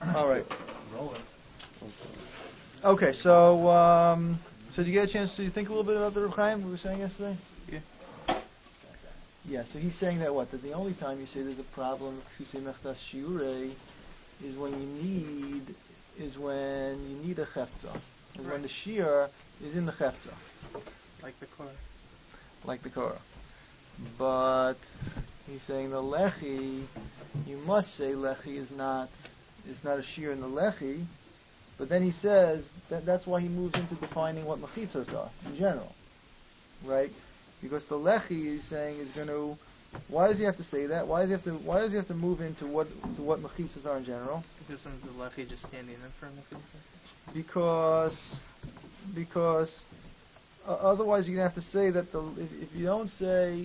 All right. Roll it. Okay, so did you get a chance to think a little bit about the Reb Chaim we were saying yesterday? Yeah. Yeah, so he's saying that that the only time you say there's a problem with Ksusei Mechtas Shiurei is when you need a Chefza. Is when the Shiur is in the Chefza. Like the Korah. Like the Korah. But he's saying the Lechi, you must say Lechi is not a Shiur in the Lechi, but then he says that's why he moves into defining what Mechitzos are in general. Right? Because the Lechi he's saying is going to. Why does he have to say that? Why does he have to move into what mechitzas are in general? Because isn't the Lechi just standing in for a mechitzah? Because otherwise you're going to have to say that if you don't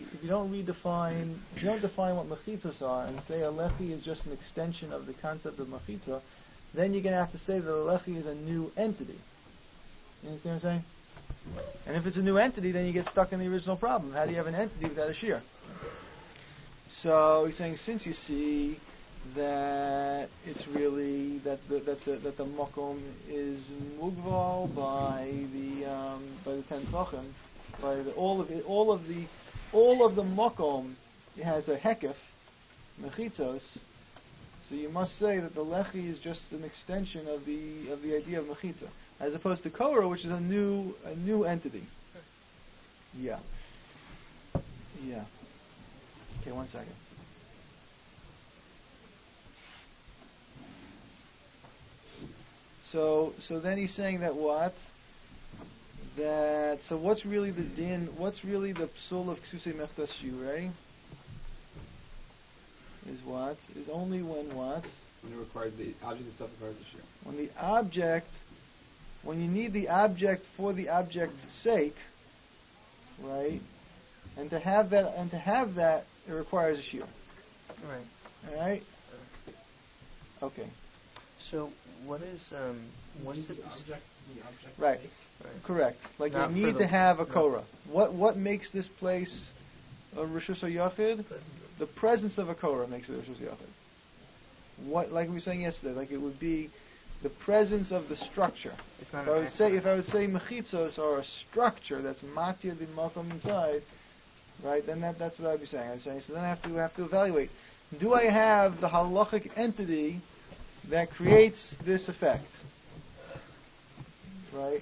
define what mechitzas are and say a Lechi is just an extension of the concept of mechitzah, then you're going to have to say that a Lechi is a new entity. You understand what I'm saying? And if it's a new entity, then you get stuck in the original problem. How do you have an entity without a shear? So he's saying, since you see that it's really that the makom is mugval by the ten tvachim, by all of the makom, it has a hekef mechitzos. So you must say that the lechi is just an extension of the idea of mechitza, as opposed to Korah, which is a new entity. Yeah. Okay, 1 second. So then he's saying that what? So what's really the din? What's really the psul of Ksusei Mechtas Shiurei? Is what? Is only when what? When it requires the object itself requires the shear. When you need the object for the object's sake, right? And to have that, it requires a shear. Right. All right. Okay. So what is what's the object? Right. Correct. Like Not you need to have a Korah. What makes this place a Rishus HaYachid? The presence of a Korah makes it a Rishus HaYachid. What, like we were saying yesterday, like it would be the presence of the structure. It's not if I would say mechitzos are a structure that's matir din makom inside, right? Then that's what I'd be saying. I'd say so. Then I have to evaluate: do I have the halachic entity that creates this effect? Right.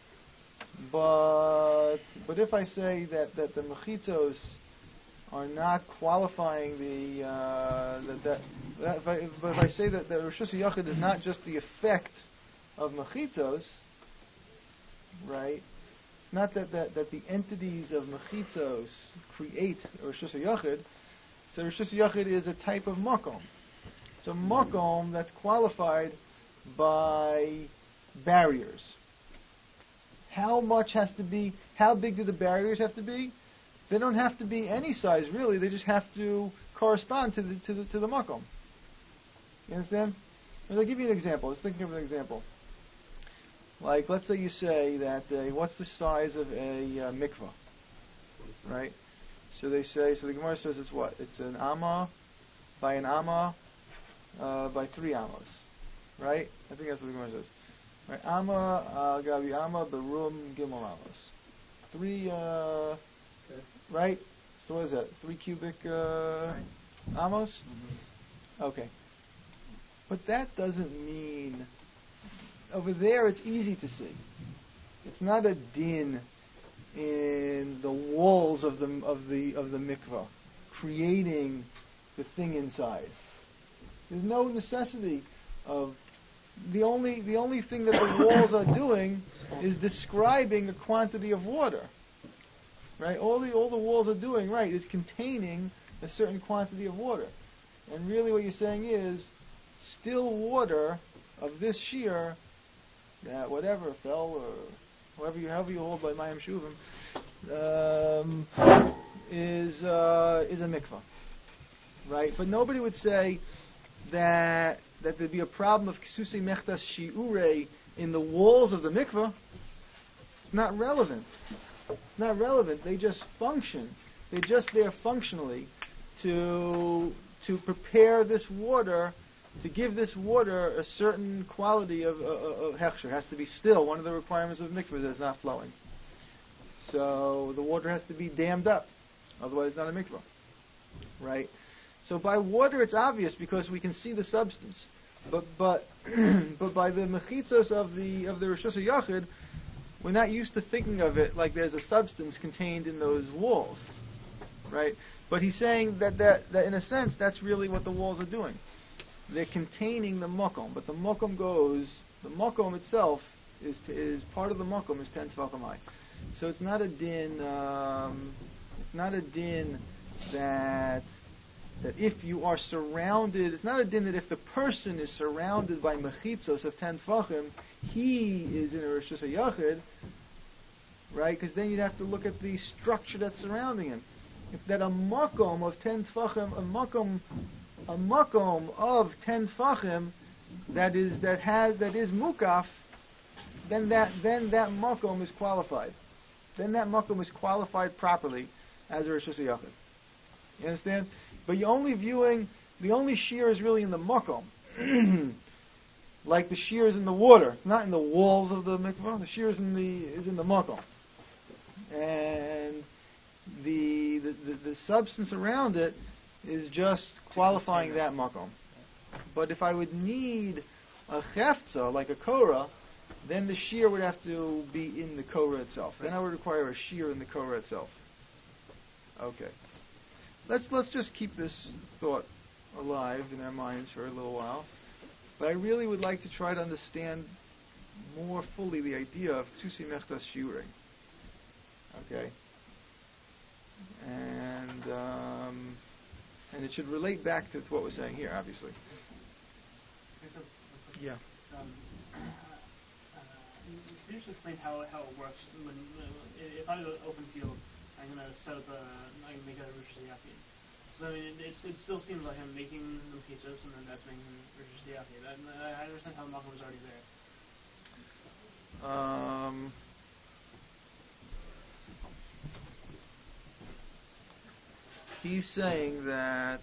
But if I say that the mechitzos are not qualifying if I say that the Rishus HaYachid is not just the effect of mechitzos, right? It's not that the entities of mechitzos create Rishus HaYachid. So Rishus HaYachid is a type of makom. It's a makom that's qualified by barriers. How big do the barriers have to be? They don't have to be any size, really. They just have to correspond to the makom. You understand? And I'll give you an example. Let's think of an example. Like, let's say you say that, what's the size of a mikvah? Right? So they say, so the Gemara says it's what? It's an amma by an amma by 3 ammas. Right? I think that's what the Gemara says. Right? Amma, gabi amma, berum, gimel ammas. 3, right? So what is that? 3 cubic amos? Mm-hmm. Okay. But that doesn't mean over there it's easy to see. It's not a din in the walls of the mikvah creating the thing inside. There's no necessity of the only thing that the walls are doing is describing a quantity of water. Right? All the walls are doing, right, is containing a certain quantity of water. And really what you're saying is still water of this shear that whatever fell or however you hold by Mayim Shuvim is a mikvah. Right? But nobody would say that there'd be a problem of Ksusei Mechtas Shiurei in the walls of the mikvah. It's not relevant. Not relevant. They just function. They're just there functionally to prepare this water to give this water a certain quality of hechsher. It has to be still. One of the requirements of mikveh is not flowing. So the water has to be dammed up. Otherwise it's not a mikveh. Right? So by water it's obvious because we can see the substance. But but by the mechitzos of the Rishus HaYachid, we're not used to thinking of it like there's a substance contained in those walls. Right? But he's saying that in a sense that's really what the walls are doing. They're containing the makom, but the makom itself is part of the makom is 10 tefachim high. So it's not a din. It's not a din that if you are surrounded, it's not a din that if the person is surrounded by mechitzos of 10 tefachim, he is in a Rishus HaYachid, right? Because then you'd have to look at the structure that's surrounding him. If that a makom of 10 tefachim, a makom of 10 tefachim that is mukaf, then that makom is qualified. Then that makom is qualified properly as a Rishus HaYachid. You understand? But you're only viewing, the only shear is really in the makom. Like the shear is in the water, not in the walls of the mikvah. The shear is in the makom. And the substance around it is just qualifying that makom. But if I would need a chefza, like a korah, then the shear would have to be in the korah itself. Then I would require a shear in the korah itself. Okay. Let's just keep this thought alive in our minds for a little while. But I really would like to try to understand more fully the idea of Tzusi Mechtas Shiurei. Okay. And it should relate back to what we're saying here, obviously. Yeah. Can you just explain how it works? If I have an open field, I'm going to set up I'm going to make a Rishus HaYachid. So I mean, it still seems like I'm making the pizzas and then that's making Rishus HaYachid. I understand how the makom is already there. He's saying that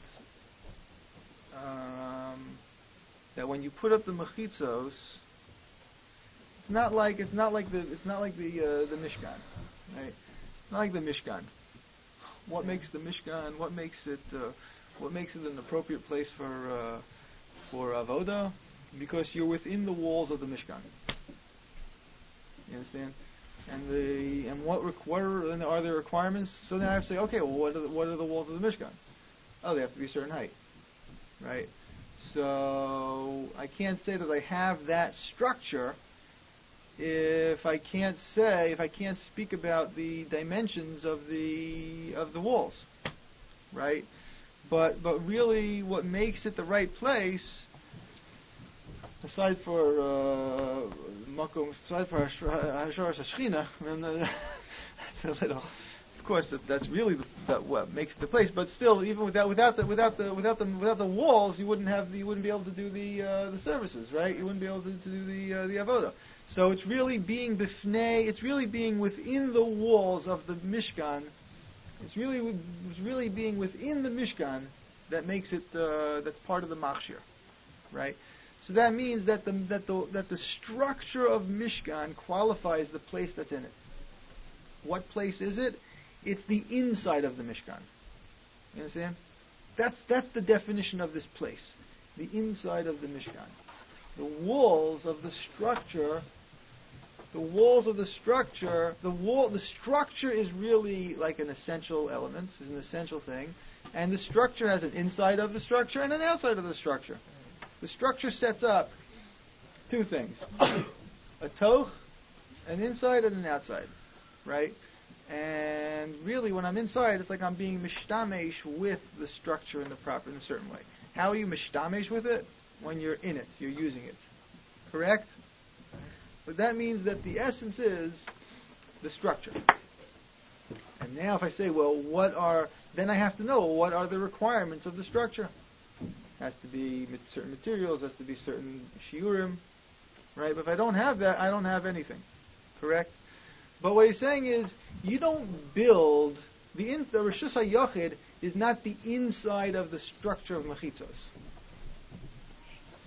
when you put up the mechitzos, it's not like the Mishkan, right? It's not like the Mishkan. What makes the Mishkan? What makes it an appropriate place for avoda? Because you're within the walls of the Mishkan. You understand? And what are the requirements? So then I have to say, okay, well, what are the walls of the Mishkan? Oh, they have to be a certain height, right? So I can't say that I have that structure if I can't speak about the dimensions of the walls, right? But really, what makes it the right place, aside for Hasharas Hashchina, that's a little. Of course, that's really what makes it the place. But still, even without the walls, you wouldn't be able to do the services, right? You wouldn't be able to do the avoda. So it's really being bifnei. It's really being within the walls of the Mishkan. It's really being within the Mishkan that makes it that's part of the machshir, right? So that means that the structure of Mishkan qualifies the place that's in it. What place is it? It's the inside of the Mishkan. You understand? That's the definition of this place. The inside of the Mishkan. The walls of the structure. The structure is really like an essential element, is an essential thing, and the structure has an inside of the structure and an outside of the structure. The structure sets up two things: a toch, an inside and an outside, right? And really, when I'm inside, it's like I'm being mishtamesh with the structure in a certain way. How are you mishtamesh with it? When you're in it, you're using it, correct? But that means that the essence is the structure. And now if I say, well, then I have to know, what are the requirements of the structure? Has to be certain materials, has to be certain shiurim, right? But if I don't have that, I don't have anything, correct? But what he's saying is, you don't build, the Rishus HaYachid is not the inside of the structure of mechitzos.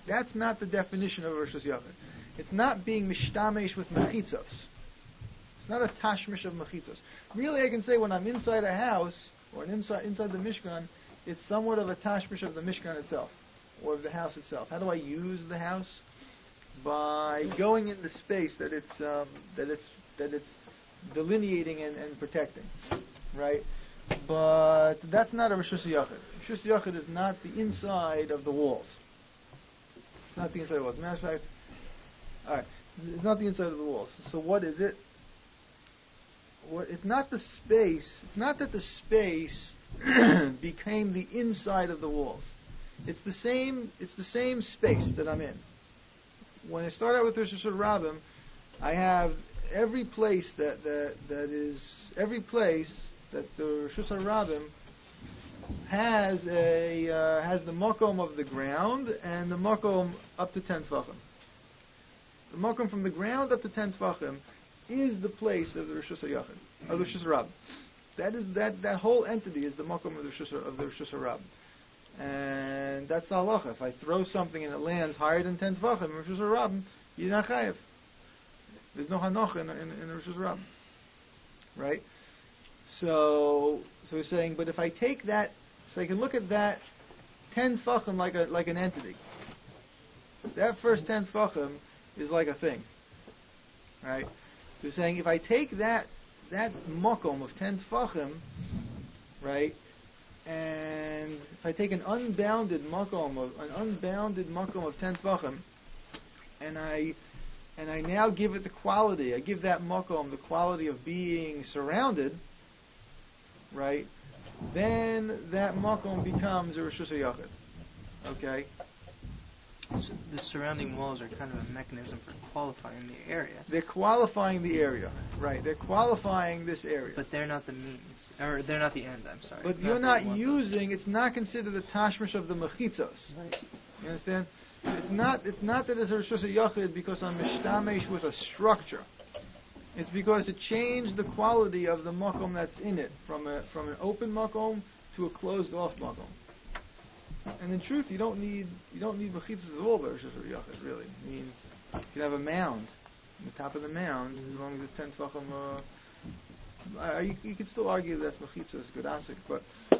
That's not the definition of Rishus Yachid. It's not being mishtamesh with mechitzos. It's not a tashmish of mechitzos. Really, I can say when I'm inside a house, or inside the Mishkan, it's somewhat of a tashmish of the Mishkan itself, or of the house itself. How do I use the house? By going in the space that it's delineating and protecting, right? But that's not a Rishus Yachid. Rishus Yachid is not the inside of the walls. It's not the inside of the walls. Matter of fact, all right, it's not the inside of the walls. So what is it? It's not the space. It's not that the space became the inside of the walls. It's the same. It's the same space that I'm in. When I start out with Rosh Hashanah, I have every place that the Rosh Hashanah has the makom of the ground and the makom up to 10 tefachim. The makom from the ground up to 10 tefachim is the place of the Rosh Hashanah, of the Rosh Hashanah. That whole entity is the makom of the Rosh Hashanah. And that's the halacha. If I throw something and it lands higher than 10 tefachim in Rosh Hashanah, you're not chayev. There's no hanoch in the Rosh Hashanah, right? So he's saying, but if I take that, so I can look at that 10 tefachim like an entity. That first 10 tefachim is like a thing, right? So he's saying, if I take that makom of 10 tefachim, right, and if I take an unbounded makom of 10 tefachim, and I now give it the quality, I give that makom the quality of being surrounded, right? Then that makom becomes a Rishus Yachid. Okay? So the surrounding walls are kind of a mechanism for qualifying the area. They're qualifying the area, right? They're qualifying this area. But they're not the means, or they're not the end. I'm sorry. But you're not using. It's not considered the tashmish of the mechitzos. Right. You understand? It's not that it's a Rishus Yachid because I'm mishtamesh with a structure. It's because it changed the quality of the makom that's in it from an open makom to a closed off makom. And in truth, you don't need mechitzas at all by Rosh Yachid, really. I mean, you can have a mound on the top of the mound as long as it's 10 tefachim. You can still argue that's mechitzas, good asik, but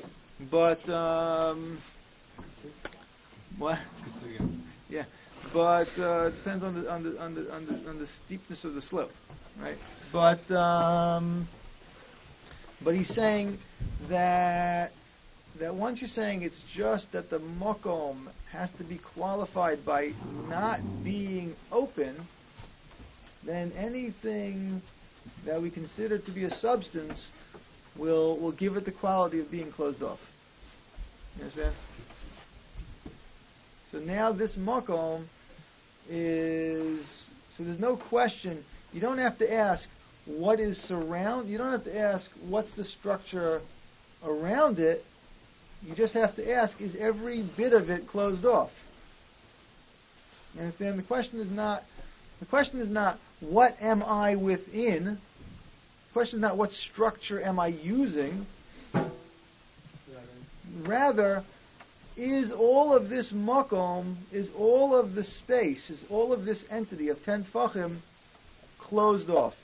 what? Yeah, but it depends on the steepness of the slope, right? But he's saying that once you're saying it's just that the makom has to be qualified by not being open, then anything that we consider to be a substance will give it the quality of being closed off. You understand? So now this makom is, so there's no question. You don't have to ask what is surround. You don't have to ask what's the structure around it. You just have to ask, is every bit of it closed off? You understand? The question is not what am I within. The question is not what structure am I using. Rather, is all of this makom, is all of the space, is all of this entity of 10 tefachim closed off?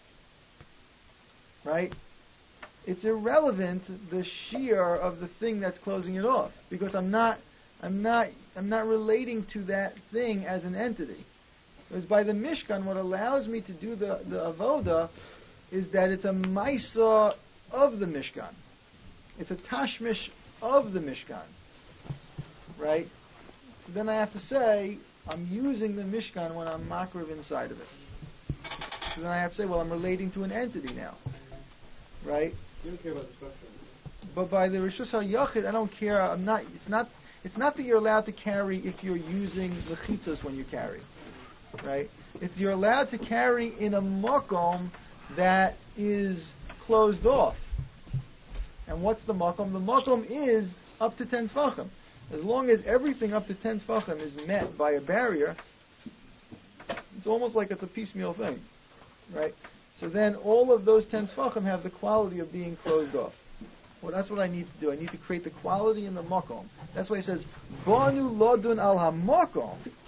Right? It's irrelevant the shear of the thing that's closing it off, because I'm not relating to that thing as an entity. Because by the Mishkan, what allows me to do the avoda is that it's a maisa of the Mishkan. It's a tashmish of the Mishkan. Right? So then I have to say, I'm using the Mishkan when I'm makriv inside of it. So then I have to say, well, I'm relating to an entity now. Right? You don't care about the structure. But by the Rishus HaYachid, I don't care. It's not that you're allowed to carry if you're using the chitzos when you carry. Right? You're allowed to carry in a makom that is closed off. And what's the makom? The makom is up to 10 tefachim. As long as everything up to 10 tefachim is met by a barrier, it's almost like it's a piecemeal thing. Right? So then all of those 10 tefachim have the quality of being closed off. Well, that's what I need to do. I need to create the quality in the makom. That's why he says, Banu lodun al ha-makom.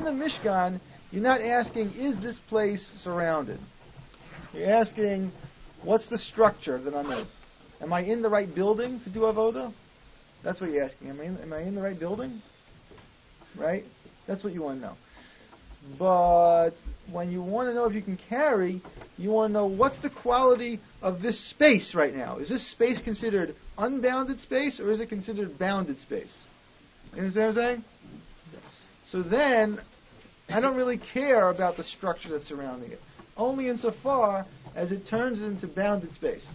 the Mishkan, you're not asking, is this place surrounded? You're asking, what's the structure that I'm in? Am I in the right building to do avoda? That's what you're asking. Am I in the right building? Right? That's what you want to know. But when you want to know if you can carry, you want to know what's the quality of this space right now. Is this space considered unbounded space, or is it considered bounded space? You understand what I'm saying? Yes. So then, I don't really care about the structure that's surrounding it, only insofar as it turns into bounded space.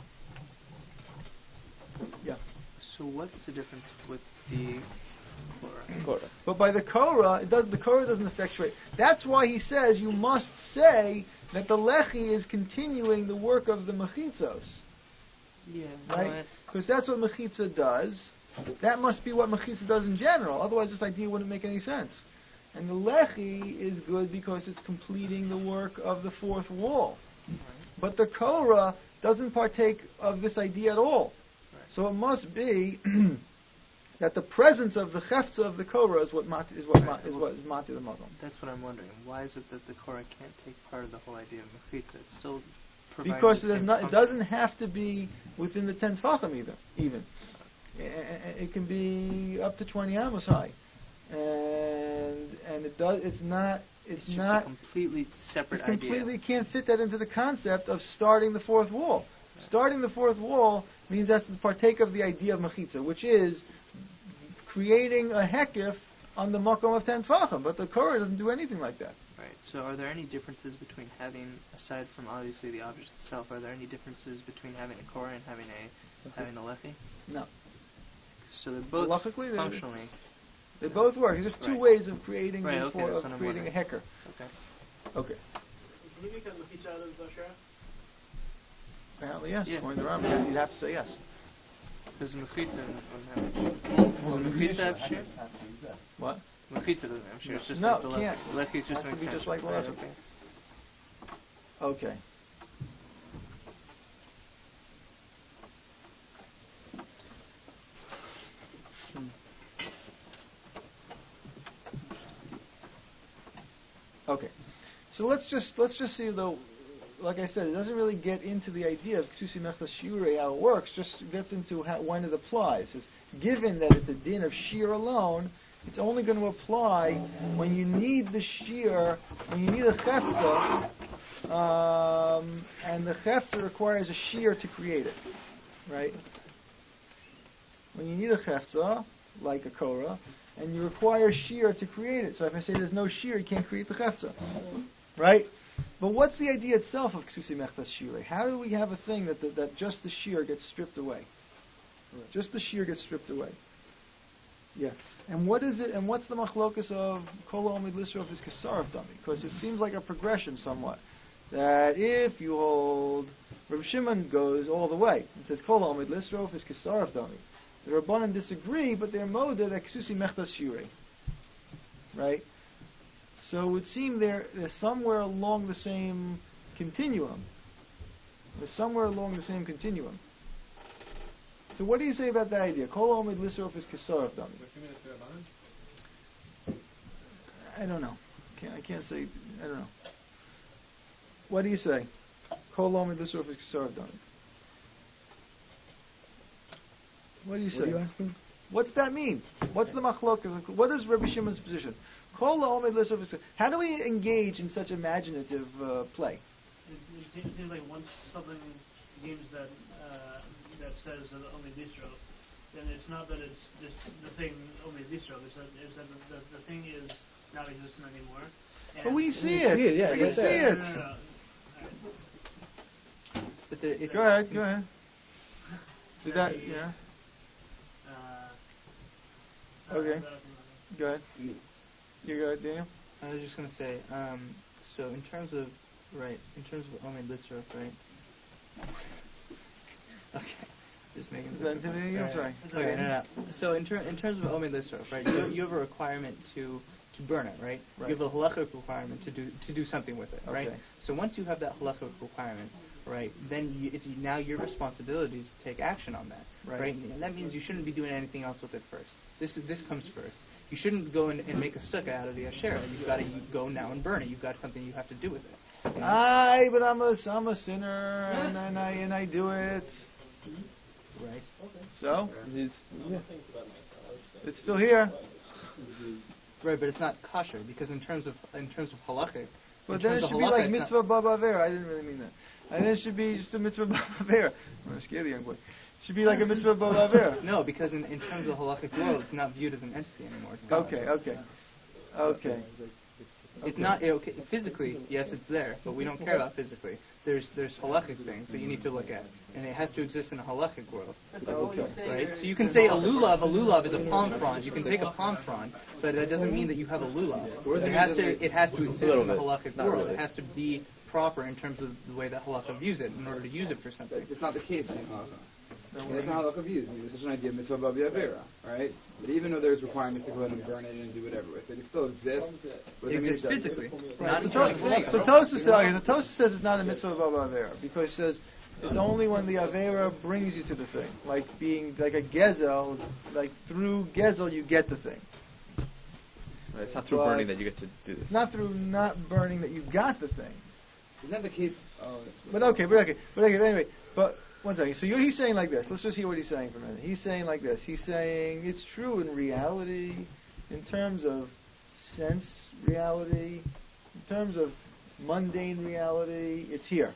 Yeah. So what's the difference with the Korah? But by the Korah, the Korah doesn't effectuate. That's why he says you must say that the Lechi is continuing the work of the Mechitzos. Yeah. Right? Because that's what Mechitza does. That must be what Mechitza does in general. Otherwise, this idea wouldn't make any sense. And the Lechi is good because it's completing the work of the fourth wall. Right. But the Korah doesn't partake of this idea at all. Right. So it must be that the presence of the Chefza of the Korah is what is Mati the Makom. That's what I'm wondering. Why is it that the Korah can't take part of the whole idea of Mechitza? It's still because it doesn't have to be within the 10 Tfachim even. It can be up to 20 amos high, and it's not a completely separate idea. It completely can't fit that into the concept of starting the fourth wall. Right. Starting the fourth wall means that's to partake of the idea of Mechitza, which is creating a hekif on the makom of 10 tefachim, but the Korah doesn't do anything like that. Right. So are there any differences between having, aside from obviously the object itself, are there any differences between having a Korah and having a Lechi? No. So they're both functionally. They both work. There's two ways of creating a hecker. Okay. Can you make a Mechitza out of Shara? Apparently yes. Yeah. According to Ram, you'd have to say yes. Does Mechitza have Mechitza have Shir? What? Mechitza doesn't have Shir. It's just no, like the can't. Lechi just makes sense. Just like Lechi. Okay. Okay, so let's just see though. Like I said, it doesn't really get into the idea of Ksusi Mechtas Shiurei, how it works. Just gets into when it applies. It's given that it's a din of shear alone, it's only going to apply when you need the shear, when you need a chefza, and the chefza requires a shear to create it, right? When you need a chefza, like a korah, and you require shear to create it. So if I say there's no shear, you can't create the chefza, right? But what's the idea itself of Ksusi Mechtas Shiurei? How do we have a thing that just the shear gets stripped away? Right. Just the shear gets stripped away. Yeah. And what is it? And what's the machlokas of Kol Omid Lisrof is Kesarav Dami? Because it seems like a progression somewhat. That if you hold, Reb Shimon goes all the way and says Kol Omid Lisrof is Kesarav Dami. The Rabbanan disagree, but they're moded at Ksusi Mechtas Shiurei. Right? So it would seem they're somewhere along the same continuum. They're somewhere along the same continuum. So what do you say about that idea? Kol Omid Lisrof is Kesarav Dami. I don't know. I can't say. I don't know. What do you say? Kol Omid Lisrof is Kesarav Dami. What do you say? What are you asking? What's that mean? What's the machlokas? What is Rabbi Shimon's position? How do we engage in such imaginative play? It seems like once something seems that says that only Yisro, then it's not that it's the thing only Yisro. It's that the thing is not existent anymore. But we see it. We see it. No. But go ahead. Did that? Yeah. Okay. Go ahead. You go ahead, Daniel. I was just going to say, so in terms of Omid Lisrof, right? Okay. Just making sense. I'm sorry. Okay, no. So in terms of Omid Lisrof, right? You have a requirement to burn it, right? You have a halachic requirement to do something with it, right? Okay. So once you have that halachic requirement, right, then it's now your responsibility to take action on that, right? And that means you shouldn't be doing anything else with it first. This comes first. You shouldn't go and make a sukkah out of the Asherah. You've got to go now and burn it. You've got something you have to do with it. You know? But I'm a sinner, and I do it. Right. So it's still here. Right, but it's not kosher because in terms of halachic. But then it should be like mitzvah b'aver. I didn't really mean that. And then it should be just a mitzvah b'aver. I'm going to scare the young boy. It should be like a mitzvah b'aver. No, because in terms of halachic world, it's not viewed as an entity anymore. It's Okay. It's not physically. Yes, it's there, but we don't care about physically. There's halachic things that you need to look at, and it has to exist in a halachic world, right? So you can say a lulav. A lulav is a palm frond. You can take a palm frond, but that doesn't mean that you have a lulav. It has to exist in the halachic world. It has to be proper in terms of the way that halakha views it in order to use it for something. It's not the case in halakha. That's not how halakha views. I mean, there's such an idea of mitzvah b'avera, right? But even though there's requirements to go ahead and burn it and do whatever with it, it still exists. It exists physically. Right. So Tosfos says it's not a mitzvah b'avera because it says it's only when the avera brings you to the thing, like being like a gezel, like through gezel you get the thing. Right, it's not through burning that you get to do this. It's not through not burning that you got the thing. Isn't that the case? But anyway, one second. So he's saying like this. Let's just hear what he's saying for a minute. He's saying like this. He's saying it's true in reality, in terms of sense reality, in terms of mundane reality, it's here.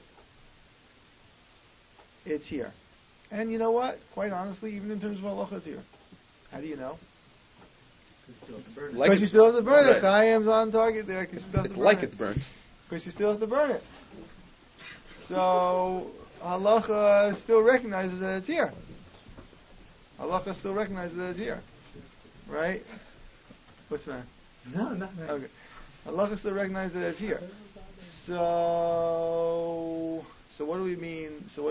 It's here. And you know what? Quite honestly, even in terms of halacha, it's here. How do you know? Because you still have to burn it. Chaim's on target there. It's like it's burnt. Because you still have to burn it. So halacha still recognizes that it's here. Halacha still recognizes that it's here. Right? What's that? No, nothing. Okay. Halacha still recognizes that it's here. So what do we mean? So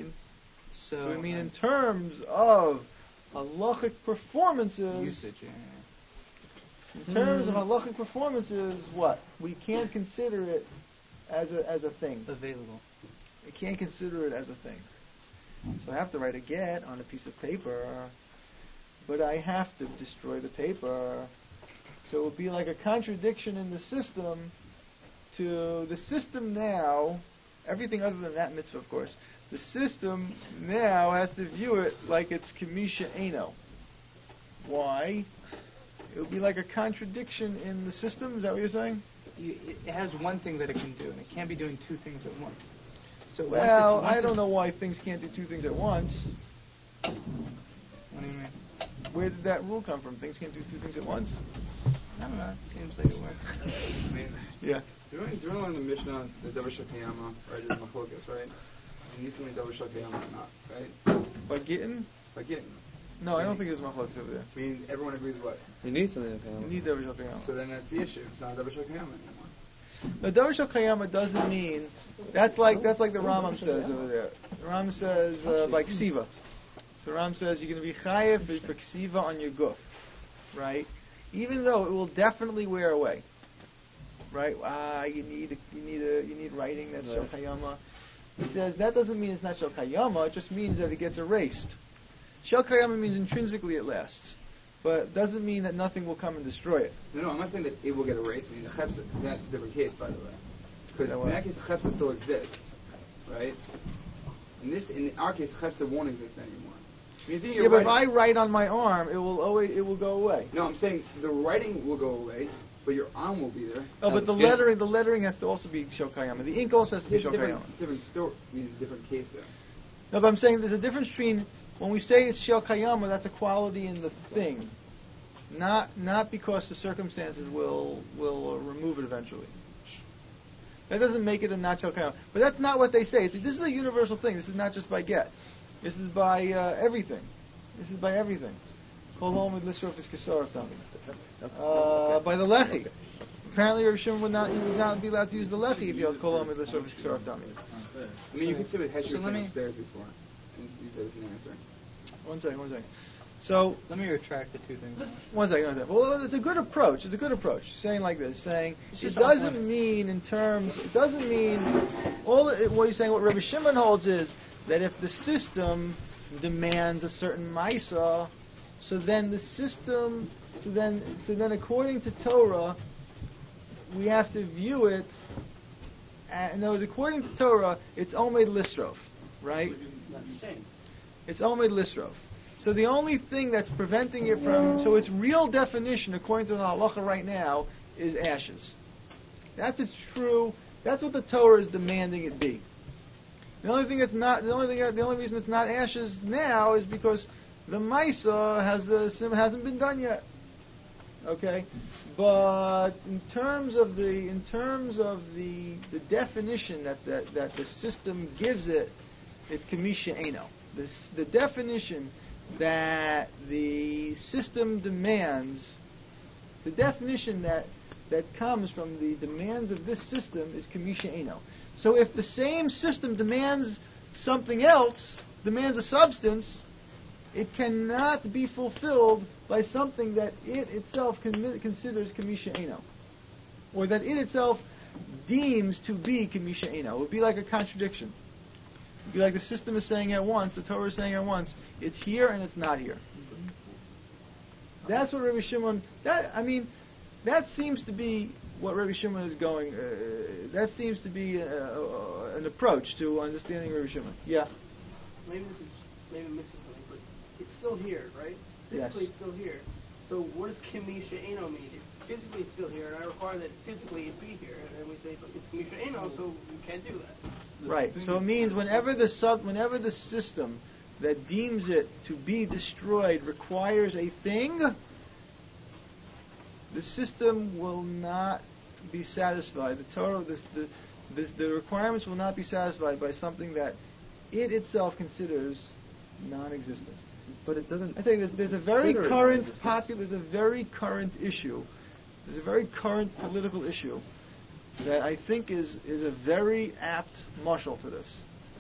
we mean in terms of halachic performances. Usage, yeah. In terms of halachic performances, what? We can't consider it as a thing. Available. We can't consider it as a thing. So I have to write a get on a piece of paper, but I have to destroy the paper. So it would be like a contradiction in the system to the system now, everything other than that mitzvah, of course. The system now has to view it like it's Kamisha Eno. Why? It would be like a contradiction in the system. Is that what you're saying? It has one thing that it can do, and it can't be doing two things at once. So I don't know why things can't do two things at once. What do you mean? Where did that rule come from? Things can't do two things at once? I don't know. It seems like it works. Yeah. Do you know in the Mishnah, the Davar Shakayama, right, is Machlokas, right? You need something Davar Shakayama or not, right? By getting? By getting. No, I don't think there's Machlokas over there. I mean, everyone agrees what? You need something. You need Davar Shakayama. So then that's the issue. It's not Davar Shakayama anymore. No, Davar Shakayama doesn't mean that's like the Rambam says over there. The Rambam says by ksiva. So Rambam says you're going to be chayev for ksiva on your guf, right? Even though it will definitely wear away, right? You need writing that's Shakayama. He says that doesn't mean it's not Shakayama. It just means that it gets erased. Shakayama means intrinsically it lasts. But it doesn't mean that nothing will come and destroy it. No, I'm not saying that it will get erased. I mean, the chepsa, that's a different case, by the way. Because in that case, the chepsa still exists, right? In our case, the chepsa won't exist anymore. I mean, but if I write on my arm, it will go away. No, I'm saying the writing will go away, but your arm will be there. Oh, but the lettering has to also be Shokayama. The ink also has to be Shokayama. Different story means a different case there. No, but I'm saying there's a difference between when we say it's Shokayama, that's a quality in the thing, not because the circumstances will remove it eventually. That doesn't make it a not Shokayama. But that's not what they say. This is a universal thing. This is not just by get. This is by everything. This is by everything. By the lechi. Apparently, Rav Shimon would not be allowed to use the lechi if you held kol ha'omid l'srofis k'sarav tamid. I mean, you can see what Hesher said upstairs before. You said it's an answer. One second. So let me retract the two things. One second. Well, it's a good approach. Saying like this, saying it doesn't mean what he's saying. What Rabbi Shimon holds is that if the system demands a certain ma'isa, so then the system So then, according to Torah, we have to view it. In other words, according to Torah, it's Omed Lisrov, right? It's Omed Lisrov. So the only thing that's preventing it from, so its real definition, according to the halacha right now, is ashes. That is true. That's what the Torah is demanding it be. The only reason it's not ashes now is because the Maisa hasn't been done yet. Okay, but in terms of the definition that the system gives it, it's Kamisha Eino. The definition that the system demands, the definition that comes from the demands of this system is Kamisha Eino. So if the same system demands something else, demands a substance, it cannot be fulfilled by something that it itself considers Kamisha Eino, or that it itself deems to be Kamisha Eino. It would be like a contradiction. It would be like the system is saying at once, the Torah is saying at once, it's here and it's not here. That's what Rabbi Shimon. That seems to be what Rabbi Shimon is going. That seems to be an approach to understanding Rabbi Shimon. Yeah. Maybe I'm missing something, but it's still here, right? Physically, It's still here. So what does Kamisha Eino mean? Physically, it's still here, and I require that physically it be here. And then we say, but it's Kamisha Eino, so you can't do that. Right. So it means whenever the system that deems it to be destroyed requires a thing, the system will not be satisfied. The Torah, the requirements will not be satisfied by something that it itself considers non-existent. But it doesn't. I think there's a very current issue. There's a very current political issue that I think is a very apt mashal for this.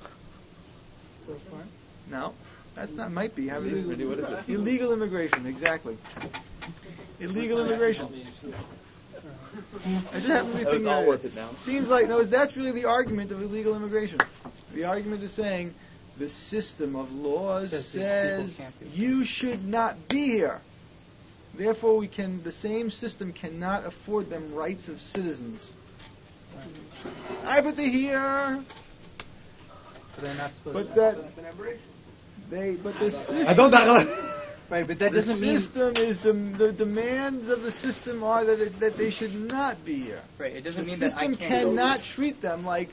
No, that might be. What is it? Illegal immigration, exactly. Illegal immigration. I just happen to be thinking all worth it now. Seems like that's really the argument of illegal immigration. The argument is saying the system of laws says you should not be here. Therefore, the same system cannot afford them rights of citizens. But they're here. But they're not supposed to. But the system. I don't. Right, but that doesn't mean. The demands of the system are that they should not be here. Right. It doesn't mean that I can't. The system cannot treat them like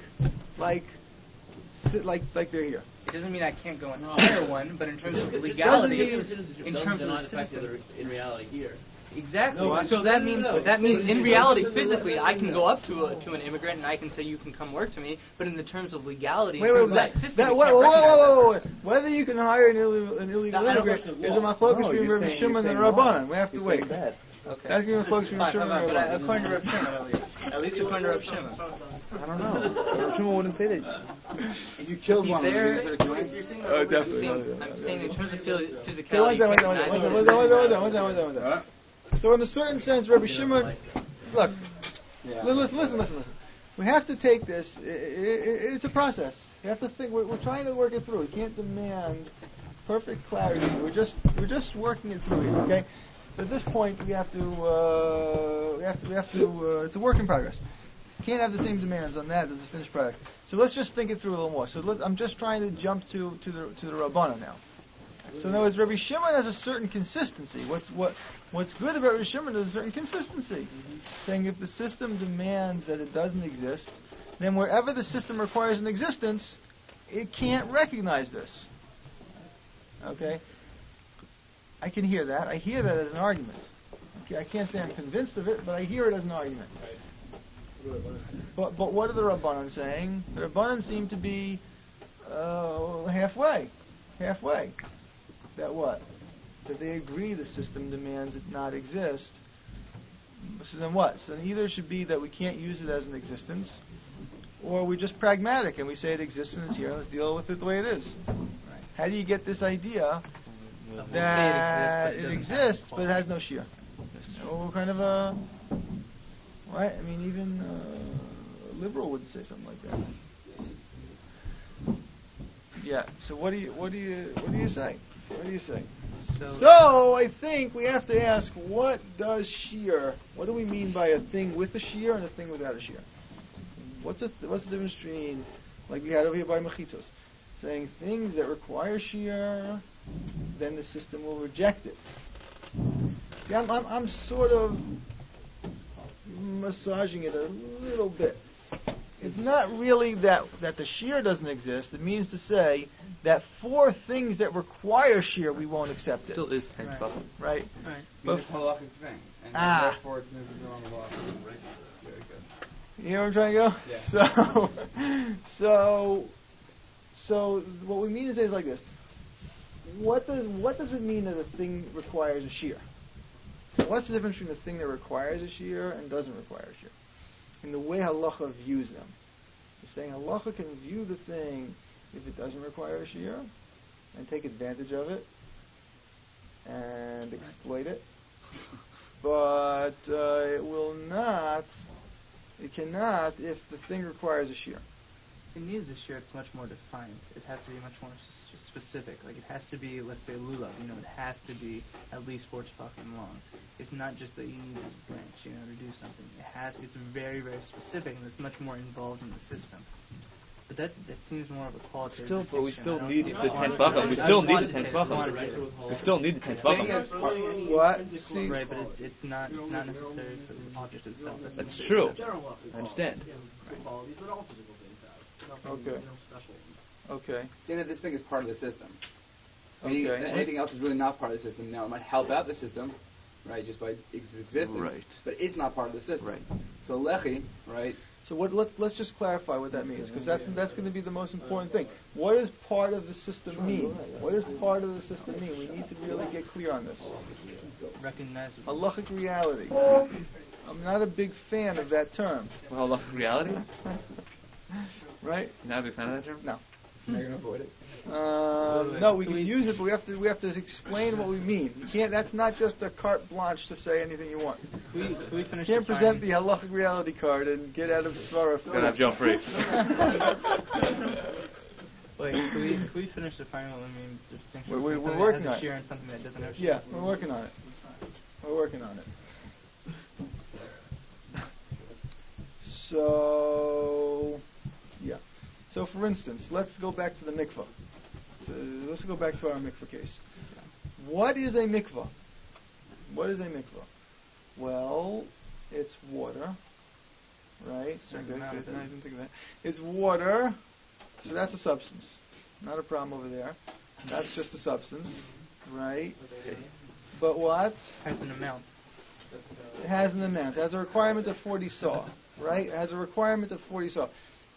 they're here. It doesn't mean I can't go and hire one, but in terms of legality, in terms of the system, in reality here. Exactly. So that means in reality, physically, I can go up to an immigrant and I can say you can come work to me. But in the terms of legality, whether you can hire an illegal immigrant is a machlokas between Rabbi Shimon and Rabbanan. We have to wait. Okay. That's going to be machlokas between Shimon and Rabbanan. According to Rabbi Shimon, at least according to Rabbi Shimon. I don't know. Rabbi Shimon wouldn't say that. You killed one. Oh, definitely. I'm saying in terms of physicality. One down. So in a certain sense, Rabbi Shimon, look, listen. We have to take this. It's a process. You have to think. We're trying to work it through. We can't demand perfect clarity. We're just working it through here. Okay. At this point, we have to. It's a work in progress. Can't have the same demands on that as a finished product. So let's just think it through a little more. So I'm just trying to jump to the Rabbana now. So in other words, Rabbi Shimon has a certain consistency. What's good about Rabbi Shimon is a certain consistency. Saying if the system demands that it doesn't exist, then wherever the system requires an existence, it can't recognize this. Okay? I can hear that. I hear that as an argument. Okay? I can't say I'm convinced of it, but I hear it as an argument. But what are the Rabbanan saying? The Rabbanan seem to be halfway. That what? That they agree the system demands it not exist. So then what? So then either it should be that we can't use it as an existence, or we're just pragmatic and we say it exists and it's here, let's deal with it the way it is. Right. How do you get this idea that it exists but it has no shear? No kind of a... Right? I mean, even a liberal would say something like that. Yeah. So what do you say? What do you say? So I think we have to ask, what does shear? What do we mean by a thing with a shear and a thing without a shear? What's the difference between, like we had over here by mechitzos, saying things that require shear, then the system will reject it. See, I'm sort of massaging it a little bit. It's not really that the shear doesn't exist. It means to say that for things that require shear, we won't accept it. Still is ten tefachim. Right. But it's a halachic thing, and therefore it's no on the law. Very good. You know where I'm trying to go? Yeah. So what we mean to say is like this. What does it mean that a thing requires a shear? What's the difference between a thing that requires a shear and doesn't require a shear? In the way halacha views them. You're saying halacha can view the thing if it doesn't require a shear and take advantage of it and exploit it. But it cannot if the thing requires a shear. It needs a shear. It's much more defined. It has to be much more specific. Like it has to be, let's say, lulav. It has to be at least 4 tefachim long. It's not just that you need this branch, to do something. It's very, very specific, and it's much more involved in the system. But that seems more of a qualitative. But we still need the 10 tefachim. We still need the 10 tefachim. We still need the 10 tefachim. What? Right, but it's not necessary for the object itself. That's true. I understand. Okay. Saying that this thing is part of the system. Okay. Anything else is really not part of the system. Now, it might help out the system, right, just by its existence. Right. But it's not part of the system. Right. So lechi, right? So let's just clarify what that means, because that's going to be the most important thing. What does part of the system mean? What does part of the system mean? We need to really get clear on this. Recognizable. Halachic reality. I'm not a big fan of that term. Well, halachic reality? Right? You're not a big fan of that term? No. So now you're going to avoid it. No, we can use it, but we have to explain what we mean. You can't. That's not just a carte blanche to say anything you want. Can we finish? You can't present the halachic reality card and get out of svara. Gotta have John free. Wait, can we finish defining what we mean distinction? We're between working something that on has a shear it. and something that doesn't have a shear? Yeah, we're working on it. We're working on it. So, yeah. So, for instance, let's go back to the mikvah. So let's go back to our mikvah case. What is a mikvah? What is a mikvah? Well, it's water, right? I didn't think of that. It's water, so that's a substance. Not a problem over there. That's just a substance, right? But what? Has an amount. It has an amount. It has a requirement of 40 saw, right? It has a requirement of 40 saw.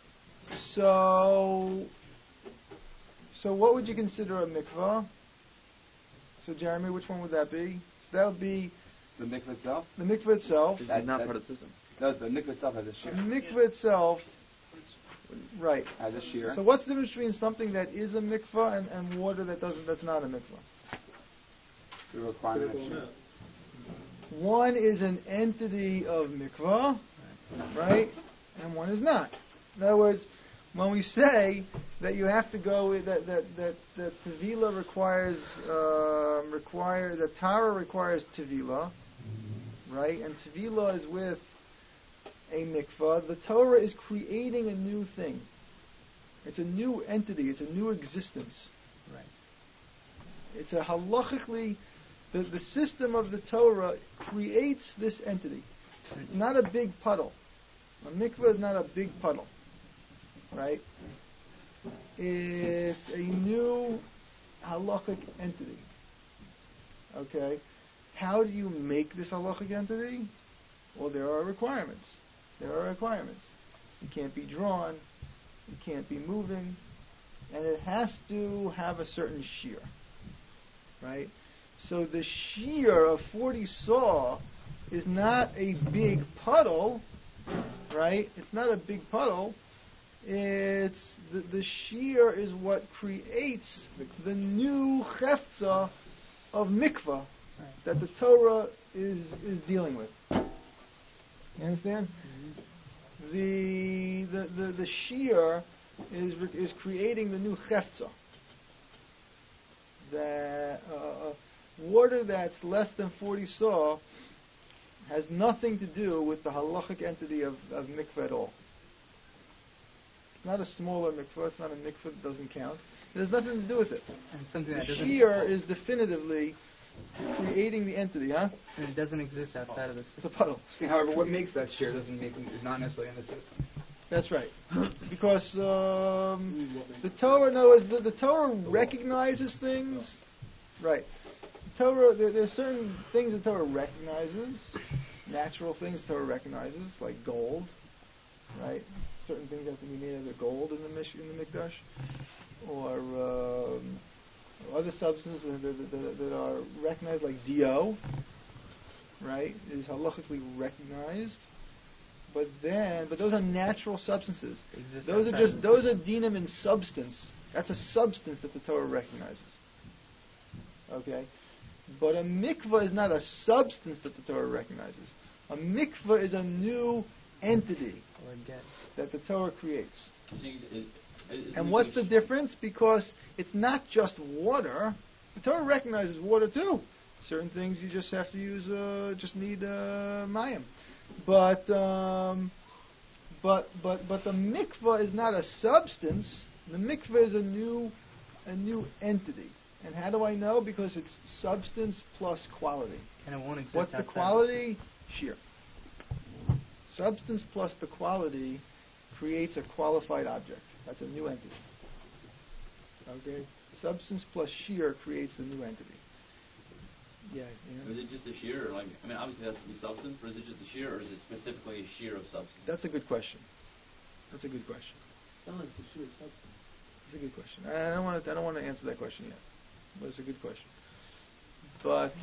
So what would you consider a mikvah? So Jeremy, which one would that be? So that would be the mikvah itself. The mikvah itself. That's not part of the system. No, the mikvah itself has a shear. The mikvah itself, right? Has a shear. So what's the difference between something that is a mikvah and water that doesn't? That's not a mikvah. The requirement of shear. One is an entity of mikvah, right? And one is not. In other words, when we say that you have to go, that tevila requires that Tara requires tevila, right? And tevila is with a mikvah. The Torah is creating a new thing. It's a new entity. It's a new existence. Right. It's a halachically, the system of the Torah creates this entity. It's not a big puddle. A mikvah is not a big puddle. Right? It's a new halachic entity. Okay? How do you make this halachic entity? Well, there are requirements. There are requirements. It can't be drawn. It can't be moving. And it has to have a certain shear. Right? So the shear of 40 saw is not a big puddle. Right? It's not a big puddle. It's the shear is what creates the new chefza of mikvah that the Torah is dealing with. You understand? Mm-hmm. The shear is creating the new chefza. water that's less than 40 saw has nothing to do with the halachic entity of mikveh at all. It's not a smaller mikveh. It's not a mikveh that doesn't count. It has nothing to do with it. And something that doesn't. Shear is definitively creating the entity, huh? And it doesn't exist outside of the system. It's a puddle. See, however, what makes that shear is not necessarily in the system. That's right, because the Torah knows the Torah recognizes things, right? The Torah, there are certain things the Torah recognizes, natural things the Torah recognizes, like gold, right? Certain things have to be made out of gold in the Mikdash, or other substances that are recognized, like dio, right? Is halachically recognized. But those are natural substances. Those are dinim in substance. That's a substance that the Torah recognizes. Okay? But a mikvah is not a substance that the Torah recognizes. A mikvah is a new entity that the Torah creates. And what's the difference? Because it's not just water. The Torah recognizes water too. Certain things you just have to use, just need mayim. But the mikvah is not a substance. The mikvah is a new entity. And how do I know? Because it's substance plus quality. And it won't exist. What's the quality? Shear. Substance plus the quality creates a qualified object. That's a new entity. Okay? Substance plus shear creates a new entity. Yeah. Is it just a shear? Obviously it has to be substance, but is it just a shear, or is it specifically a shear of substance? That's a good question. That's a good question. Sounds like the shear of substance. It's a good question. I don't want to answer that question yet, but it's a good question. But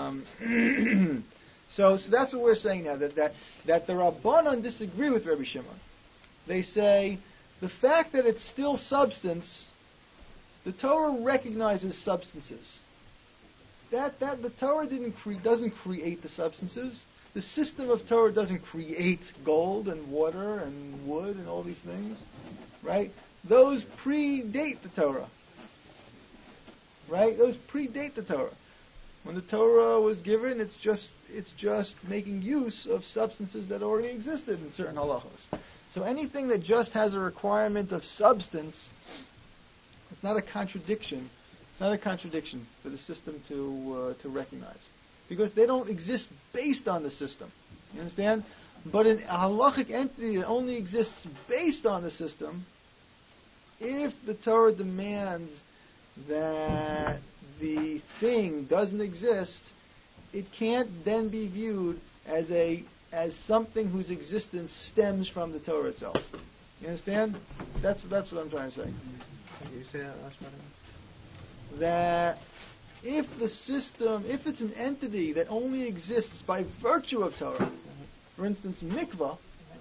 so that's what we're saying now. That the Rabbanan disagree with Rabbi Shimon. They say the fact that it's still substance, the Torah recognizes substances. That the Torah doesn't create the substances. The system of Torah doesn't create gold and water and wood and all these things, right? Those predate the Torah, right? Those predate the Torah. When the Torah was given, it's just making use of substances that already existed in certain halachos. So anything that just has a requirement of substance, it's not a contradiction. It's not a contradiction for the system to recognize, because they don't exist based on the system. You understand? But an halachic entity that only exists based on the system, if the Torah demands that the thing doesn't exist, it can't then be viewed as something whose existence stems from the Torah itself. You understand? That's what I'm trying to say. Can you say that last part? That if it's an entity that only exists by virtue of Torah, for instance, mikvah,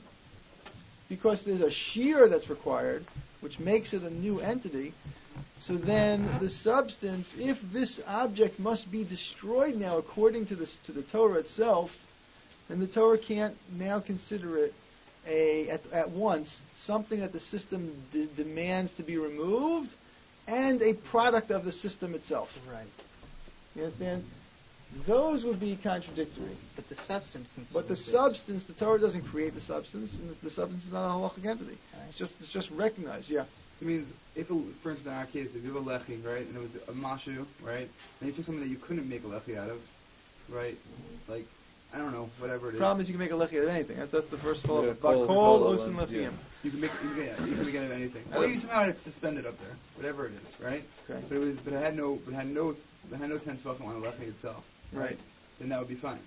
because there's a shear that's required, which makes it a new entity, so then the substance, if this object must be destroyed now according to the Torah itself, then the Torah can't now consider it at once something that the system demands to be removed, and a product of the system itself. Right. You understand? Those would be contradictory. But the substance... the Torah doesn't create the substance, and the substance is not a halachic entity. Right. It's just recognized, yeah. It means, for instance, in our case, if you have a lechi, right, and it was a mashu, right, and you took something that you couldn't make a lechi out of, right, like, I don't know, whatever it is. The problem is you can make a lechi out of anything. That's the first law. Bakol, osin, lechiim. You can make it out of anything. Or you somehow had it suspended up there, whatever it is, right? Okay. But it had no 10 tefachim on the lechi itself, right? Then that would be fine.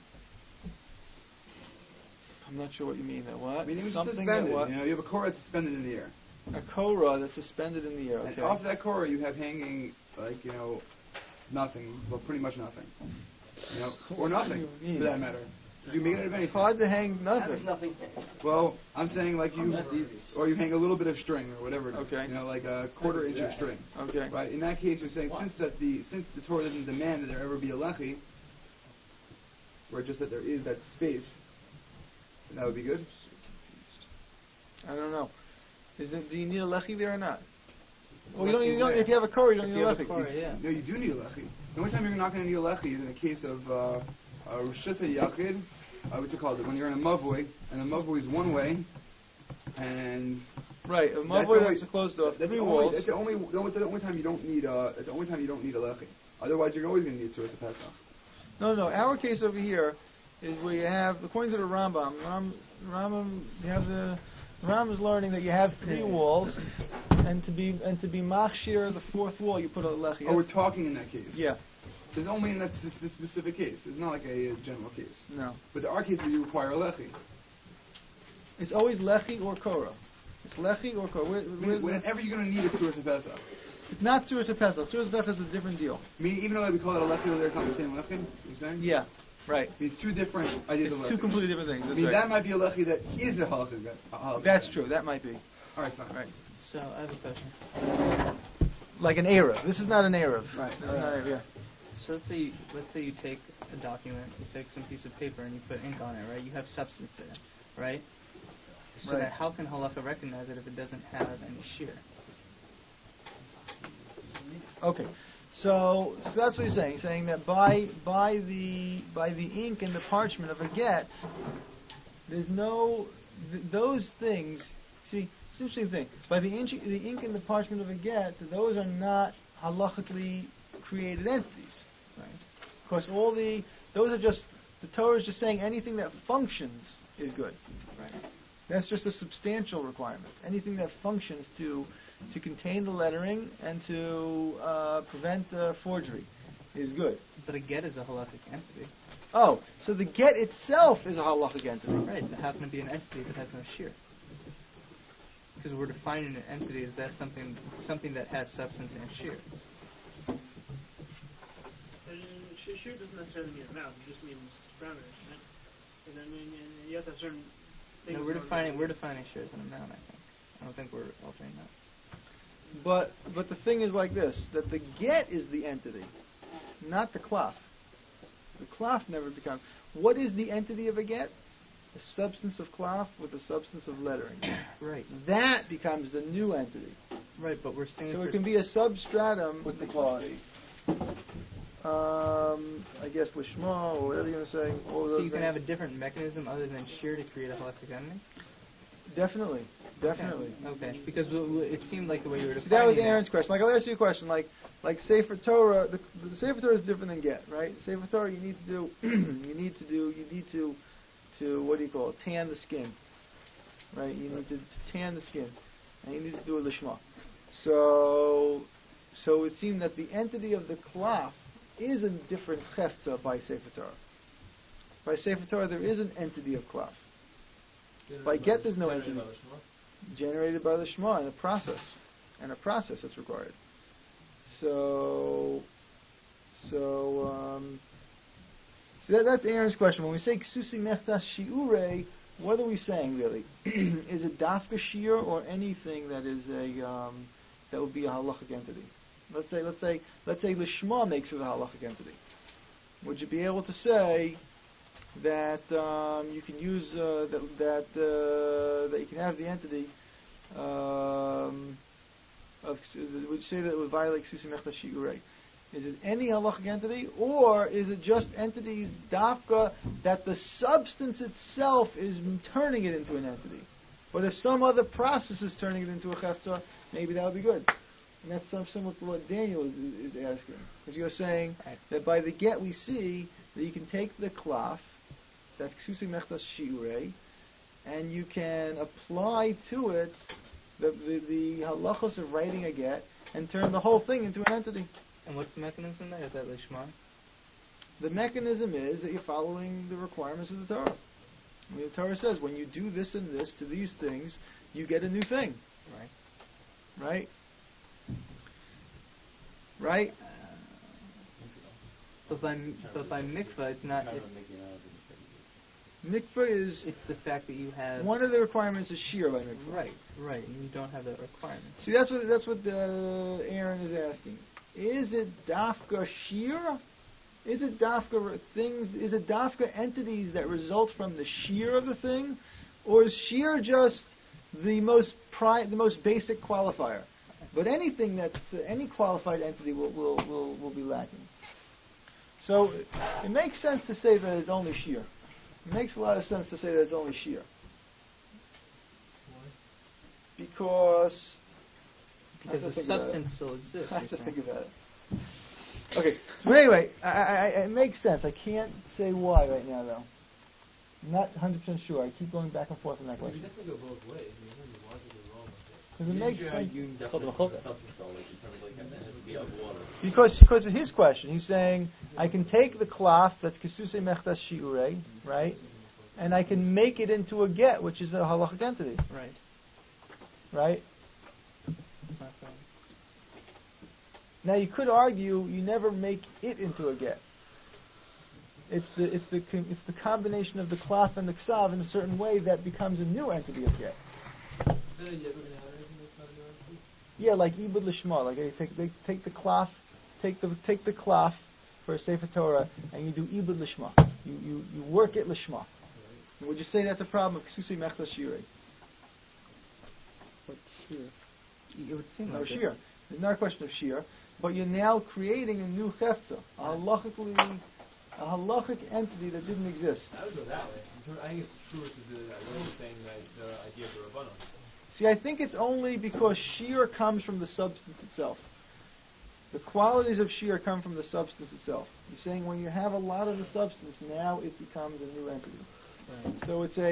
I'm not sure what you mean. That what? I mean, it was suspended. You have a korah suspended in the air. A korah that's suspended in the air. Okay. And off that korah, you have hanging nothing. Well, pretty much nothing. Or nothing for that matter. You make it out of anything. Hard to hang nothing. There's nothing. Well, I'm saying you hang a little bit of string or whatever it is. Okay. Like a quarter inch of string. Okay. Right. In that case, you're saying since the Torah doesn't demand that there ever be a lechi, or just that there is that space, then that would be good. I don't know. Do you need a lechi there or not? Well, you don't. If you have a korah, you don't need a lechi. No, you do need a lechi. The only time you're not going to need a lechi is in the case of Rishus HaYachid, what's it called? When you're in a mavoi, and a mavoi is one way, and right, a mavoi that's closed off. That's the only time you don't need a lechi. Otherwise, you're always going to need Tzuras Pesach. No. Our case over here is where you have, according to the Rambam, the Rambam is learning that you have 3 walls, and to be machshir the 4th wall, you put a lechi. Oh, we're talking in that case. Yeah. So it's only in that specific case. It's not like a general case. No. But there are cases where you require a lechi. It's always lechi or korah. It's lechi or korah. Whenever you're going to need a Tzuras Pesach. It's not Tzuras Pesach. Tzuras Pesach is a different deal. I mean, even though we call it a lechi over there, it's not the same lechi. You're saying? Yeah. Right. These 2 different ideas of lechi. 2 completely different things. That's that might be a lechi that is a halachic. That's true. That might be. All right, fine. Right. So I have a question. Like an Erev. This is not an Erev. Right. This is not Erev, yeah. So let's say you take a document, you take some piece of paper, and you put ink on it, right? You have substance to it, right? So that how can halacha recognize it if it doesn't have any shear? Okay. So that's what he's saying. He's saying that by the ink and the parchment of a get, there's no those things. See, it's an interesting thing. By the ink and the parchment of a get, those are not halachically created entities. Right? Of course, those are just the Torah is just saying anything that functions is good. Right? That's just a substantial requirement. Anything that functions to contain the lettering and to prevent forgery is good. But a get is a halachic entity. Oh, so the get itself is a halachic entity. Right, it happens to be an entity that has no shear. Because we're defining an entity as that something that has substance and shear. Shear doesn't necessarily mean amount; it just means parameters, right? And then you have to have certain things. No, we're defining shear as an amount. I don't think we're altering that. But the thing is like this: that the get is the entity, not the cloth. The cloth never becomes. What is the entity of a get? A substance of cloth with a substance of lettering. Right. That becomes the new entity. Right, but we're saying so it can be a substratum. What's the quality? I guess lishma or whatever you're going to say. So you can have a different mechanism other than shear to create a halachic entity? Definitely. Okay. Because it seemed like the way you were defining that was Aaron's question. Like, I'll ask you a question. Like Sefer Torah, the Sefer Torah is different than get, right? Sefer Torah, you need to what do you call it? Tan the skin, right? You need to tan the skin, and you need to do a lishma. So it seemed that the entity of the cloth is a different chefza by Sefer Torah. By Sefer Torah, there is an entity of cloth. By get, there's no entity. Generated by the Shema in a process that's required. So that's Aaron's question. When we say ksusi mechtas shiurei, what are we saying really? Is it dafka shir or anything that is that would be a halachic entity? Let's say Lishma makes it a halachic entity. Would you be able to say that you can use that you can have the entity of? Would you say that it would violate ksusi mechtas shiurei? Is it any halachic entity, or is it just entities dafka that the substance itself is turning it into an entity? But if some other process is turning it into a chefza, maybe that would be good. And that's similar to what Daniel is asking. Because you're saying that by the get we see that you can take the klaf, that's ksusi mechtas shiurei, and you can apply to it the halachos of writing a get and turn the whole thing into an entity. And what's the mechanism there? Is that lishma? The mechanism is that you're following the requirements of the Torah. I mean, the Torah says when you do this and this to these things, you get a new thing. Right? But by mikvah, it's not. Mikvah is. It's the fact that you have. One of the requirements is shear by mikvah. Right. And you don't have that requirement. See, that's what Aaron is asking. Is it dafka shear? Is it dafka things? Is it dafka entities that result from the shear of the thing, or is shear just the most basic qualifier? But anything that's any qualified entity will be lacking. So it makes sense to say that it's only shear. It makes a lot of sense to say that it's only shear. Why? Because the substance still exists. I have to think about it. Okay, so anyway, it makes sense. I can't say why right now, though. I'm not 100% sure. I keep going back and forth on that question. You definitely go both ways. I mean, there's logically wrong with it. Because it makes sense. Because of his question, he's saying, I can take the cloth that's Kesusei Mechtas Shiurei, right, and I can make it into a get, which is a halachic entity. Right. Right? Now you could argue you never make it into a get. It's the combination of the cloth and the ksav in a certain way that becomes a new entity of get. Yeah, like ibud lishma. Like they take the cloth, take the cloth for a sefer Torah, and you do ibud lishma. You work it lishma. And would you say that's a problem of Kesusei Mechtas Shiurei? What shear? It would seem no shear. It's not a question of shear, but you're now creating a new chefza, a halachic entity that didn't exist. I would go that way. I think it's truer to do that way, saying that the idea of the Rabbanon. See, I think it's only because shear comes from the substance itself. The qualities of shear come from the substance itself. You're saying when you have a lot of the substance, now it becomes a new entity. Right. So it's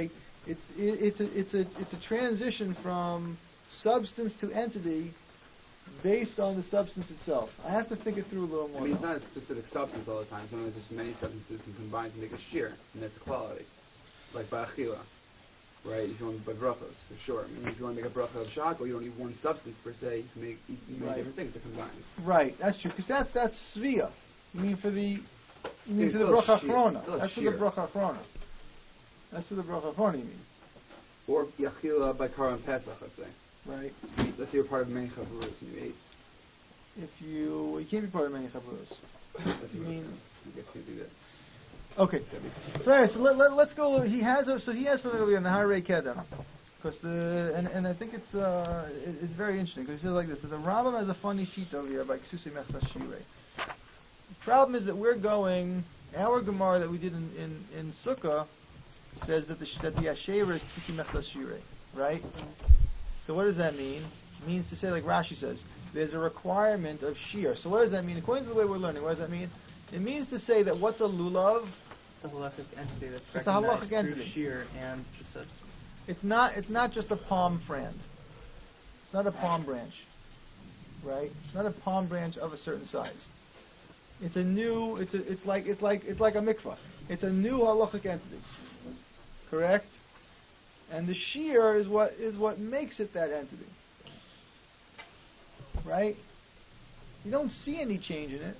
a transition from substance to entity based on the substance itself. I have to think it through a little more. I mean, it's not a specific substance all the time. Sometimes there's many substances can combine to make a shear, and that's a quality. Like ba'achila, right? If you want by brachos, for sure. I mean, if you want to make a bracha of shakal, you don't need one substance per se. You can make many different things that combine. Right, that's true. Because that's svia. You mean for the bracha achrona. That's for the bracha achrona. That's for the bracha achrona, you mean? Or yachila by Kara and Pesach, let's say. Right. Let's say you're part of many chavrus and you ate. You can't be part of many chavrus. That's you mean? I guess you do that. Okay. So let's go. He has something over here in the Harei Kedem, because and I think it's very interesting because he says like this. The Rambam has a funny sheet over here by Kesusei Mechtas Shiurei. The problem is that our Gemara that we did in Sukkah says that the Asherah is Kesusei Mechtas Shiurei, right? So what does that mean? It means to say, like Rashi says, there's a requirement of shear. So what does that mean? According to the way we're learning, what does that mean? It means to say that what's a lulav? It's a halachic entity that's recognized through shear and the substance. It's not just a palm frond. It's not a palm branch, right? It's not a palm branch of a certain size. It's a new. It's like a mikvah. It's a new halachic entity. Correct? And the shear is what makes it that entity. Right? You don't see any change in it.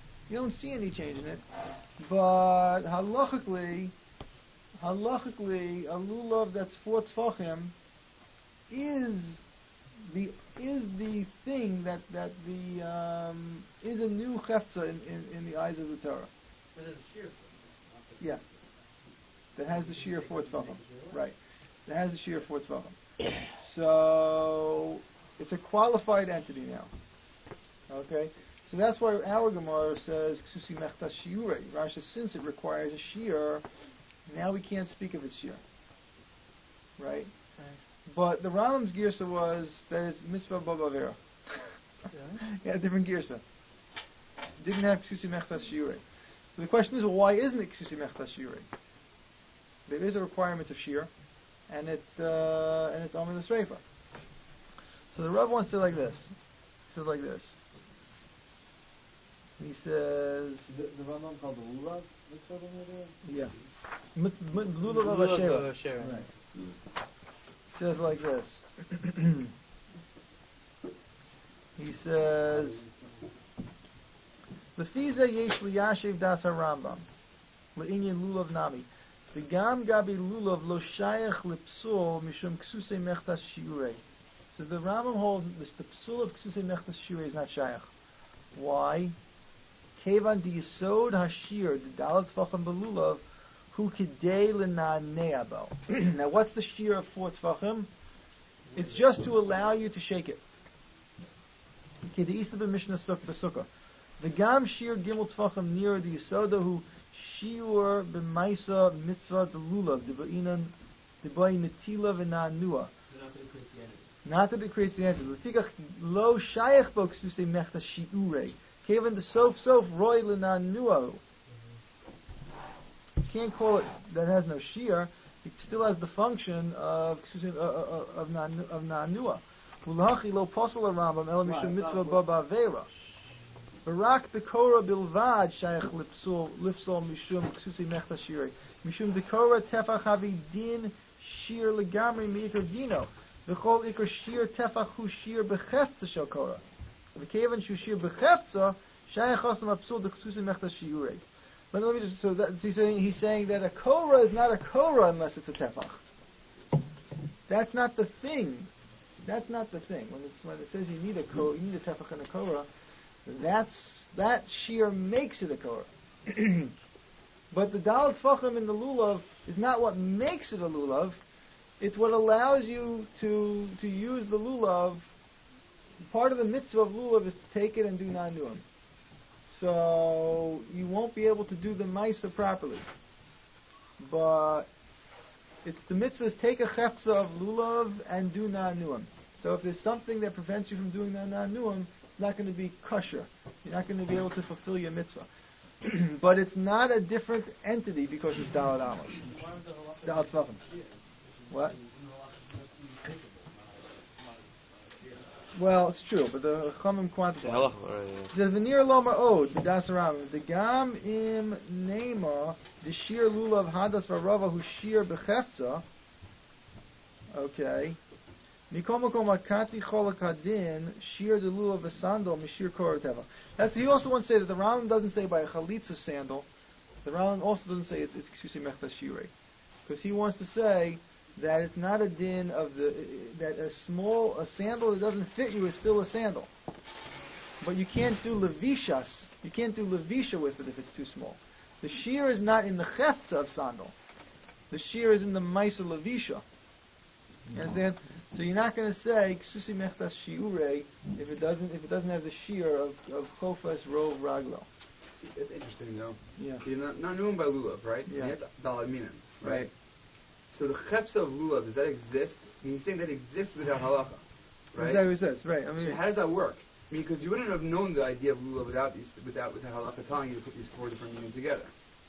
But halachically, a lulav that's 4 tefachim is the thing that is a new chefza in the eyes of the Torah. But there's a shear. Yeah. That has the shear 4 tefachim. Right. That has the shear 4 tefachim. So it's a qualified entity now. Okay? So that's why our Gemara says Kesusei Mechtas Shiurei. Rashi says since it requires a shear, now we can't speak of its shear. Right? But the Rambam's girsa was that it's mitzvah b'avera. Yeah, different girsa. Didn't have Kesusei Mechtas Shiurei. So the question is, well, why isn't it Kesusei Mechtas Shiurei? There is a requirement of shear, and it's Amr L'Sreifa. So the Rav wants to say like this. He says the Rambam called the lulav. Yeah, lulav of Asherah. Right. He says like this. He says, "Lefiza yesh liyashiv das Rambam leinyan lulav nami. The gam gabi lulav lo shayach lipsul mishum Kesusei Mechtas Shiurei." So the Rambam holds that the psul of Kesusei Mechtas Shiurei is not shayach. Why? Kevan di yisod hashir the dalat tefachim belulav hu kidei l'na'nei abo. Now, what's the shear of 4 tefachim? It's just to allow you to shake it. Kedeisa b'mishnah b'sukkah. The gam shir gimel tvachim near the yisoda who shiur b'maisa mitzvah delulav debainan debai netila v'na'nua. Not that it creates the entity. L'fikach lo shayach bo k'susei mechta shiurei. Kevin the sof roy l'na'nua. You can't call it that has no shear. It still has the function of na'nua. Ulachi lo posel Rambam el mishum mitzvah ba'avera. Barak dekora bilvad shayach lipsol mishum ksusi mechta shirei. Mishum dekora tefach havi din shir legamri meikar dino. V'chol ikar shir tefach hu shir bechefza shokora. V'kevan shu shir bechefza shayach osam apsul de ksusi mechta shirei. But let me just, so that, he's saying that a korah is not a korah unless it's a tefach. That's not the thing. That's not the thing. When it says you need a korah, you need a tefach and a korah, that shear makes it a korah. But the dalet tefachim in the lulav is not what makes it a lulav. It's what allows you to use the lulav. Part of the mitzvah of lulav is to take it and do na'nuim. So you won't be able to do the Maisa properly. But it's the mitzvahs take a chefza of lulav and do na'nuim. So if there's something that prevents you from doing na'nuim, it's not going to be kosher. You're not going to be able to fulfill your mitzvah. But it's not a different entity because it's Dalet Amos. Dalet Tvachim. What? Well, it's true, but the Chachamim quantify. The veneer lo ma'od, the Das Aram, the gam im nema, the shir lulav hadas varava hu shir bechefza. Okay. Mikomakom akati cholak hadin shir the lulav v'sandal mishir korateva. That's he also wants to say that the Rambam doesn't say by a chalitza sandal. The Rambam also doesn't say it's excuse mechtas shirei, because he wants to say that it's not a din of that a sandal that doesn't fit you is still a sandal. But you can't do levishas. You can't do levisha with it if it's too small. The shear is not in the cheftza of sandal. The shear is in the maisa levisha. You understand? So you're not going to say ksusi mechtas shiurei if it doesn't have the shear of chofas rov raglo. See, that's interesting though. Yeah. You're not known by lulav, right? Yeah. That's dalad minim, Right. So the chepsa of lulav, does that exist? I mean, you're saying that exists without halacha, right? Exactly what it says, right? I mean, so how does that work? I mean, because you wouldn't have known the idea of lulav without halacha telling you to put these four different meanings together.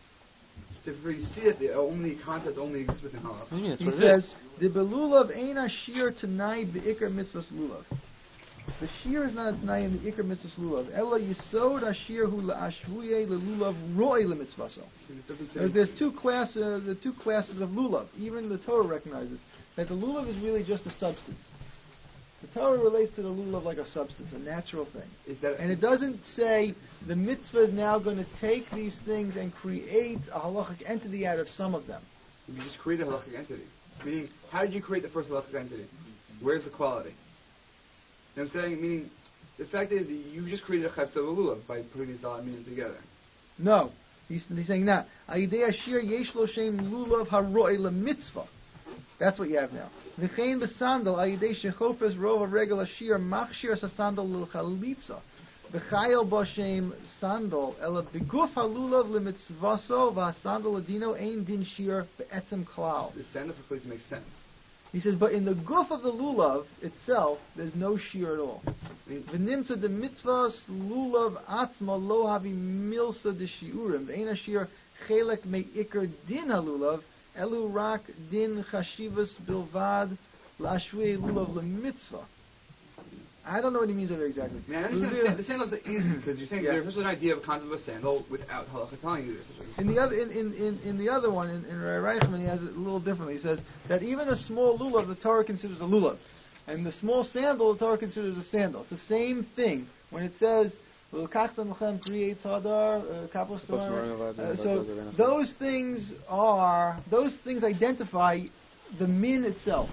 So if you see it, the concept only exists within halacha. He says the belulav ain't a shear tonight the ikar mitzvahs lulav. The shear is not a tonight in the ikar mitzvahs lulav. Ella yisod ashir hu laashvuye lelulav roi lemitzvaso. There's two classes of lulav. Even the Torah recognizes that the lulav is really just a substance. The Torah relates to the lulav like a substance, a natural thing. And it doesn't say the mitzvah is now going to take these things and create a halachic entity out of some of them. You just create a halachic entity. Meaning, how did you create the first halachic entity? Where's the quality? You know what I'm saying? Meaning, the fact is that you just created a chefza lulav by putting these dalad minim together. No. He's saying that. Ayidei ashir yesh lo shem lulav haroi lemitzvah. That's what you have now. V'chein b'sandal ayidei shechofes rov regel ashir machshir sasandal l'chalitza. V'chayel b'shem sandal ela beguf halulav lemitzvaso v'asandal ladino ein din shir be'etzem klal. The sandal for chalitza makes sense. He says, but in the guf of the lulav itself, there's no shear at all. V'nimtza de mitzvahs lulav atzma lo havi milsa de shiurim. V'ein ashir chelek me ikar din halulav elu rak din chashivas bilvad la'ashvei lulav lemitzvah. I don't know what he means over exactly. I understand the sandals are easy because you're saying there's an idea of a concept of a sandal without halacha telling you this. In the other one, in Reichman, he has it a little differently. He says that even a small lulav, the Torah considers a lulav, and the small sandal, the Torah considers a sandal. It's the same thing when it says creates hadar, so those things identify the min itself.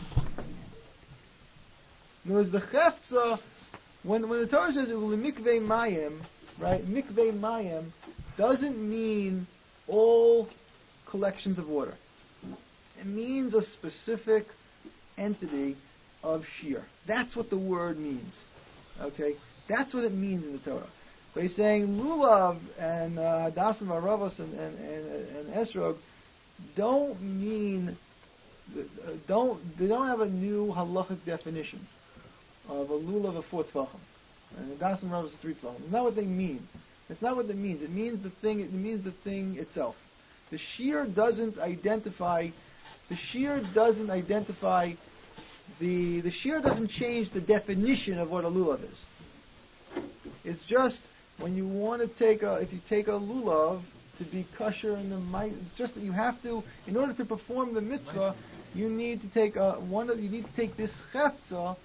In other words, the chefza, when the Torah says mikvei mayim, right? Mikvei mayim doesn't mean all collections of water. It means a specific entity of shear. That's what the word means. Okay, that's what it means in the Torah. So he's saying lulav and dasim varavos and esrog don't mean they don't have a new halachic definition of a lulav of 4 tvachim and a dasim varavos 3 tvachim. It's not what they mean. It's not what it means. It means the thing. It means the thing itself. The shear doesn't identify. The shear doesn't identify. The shear doesn't change the definition of what a lulav is. It's just when you want to if you take a lulav to be kosher in the it's just that you have to, in order to perform the mitzvah, you need to take you need to take this chefza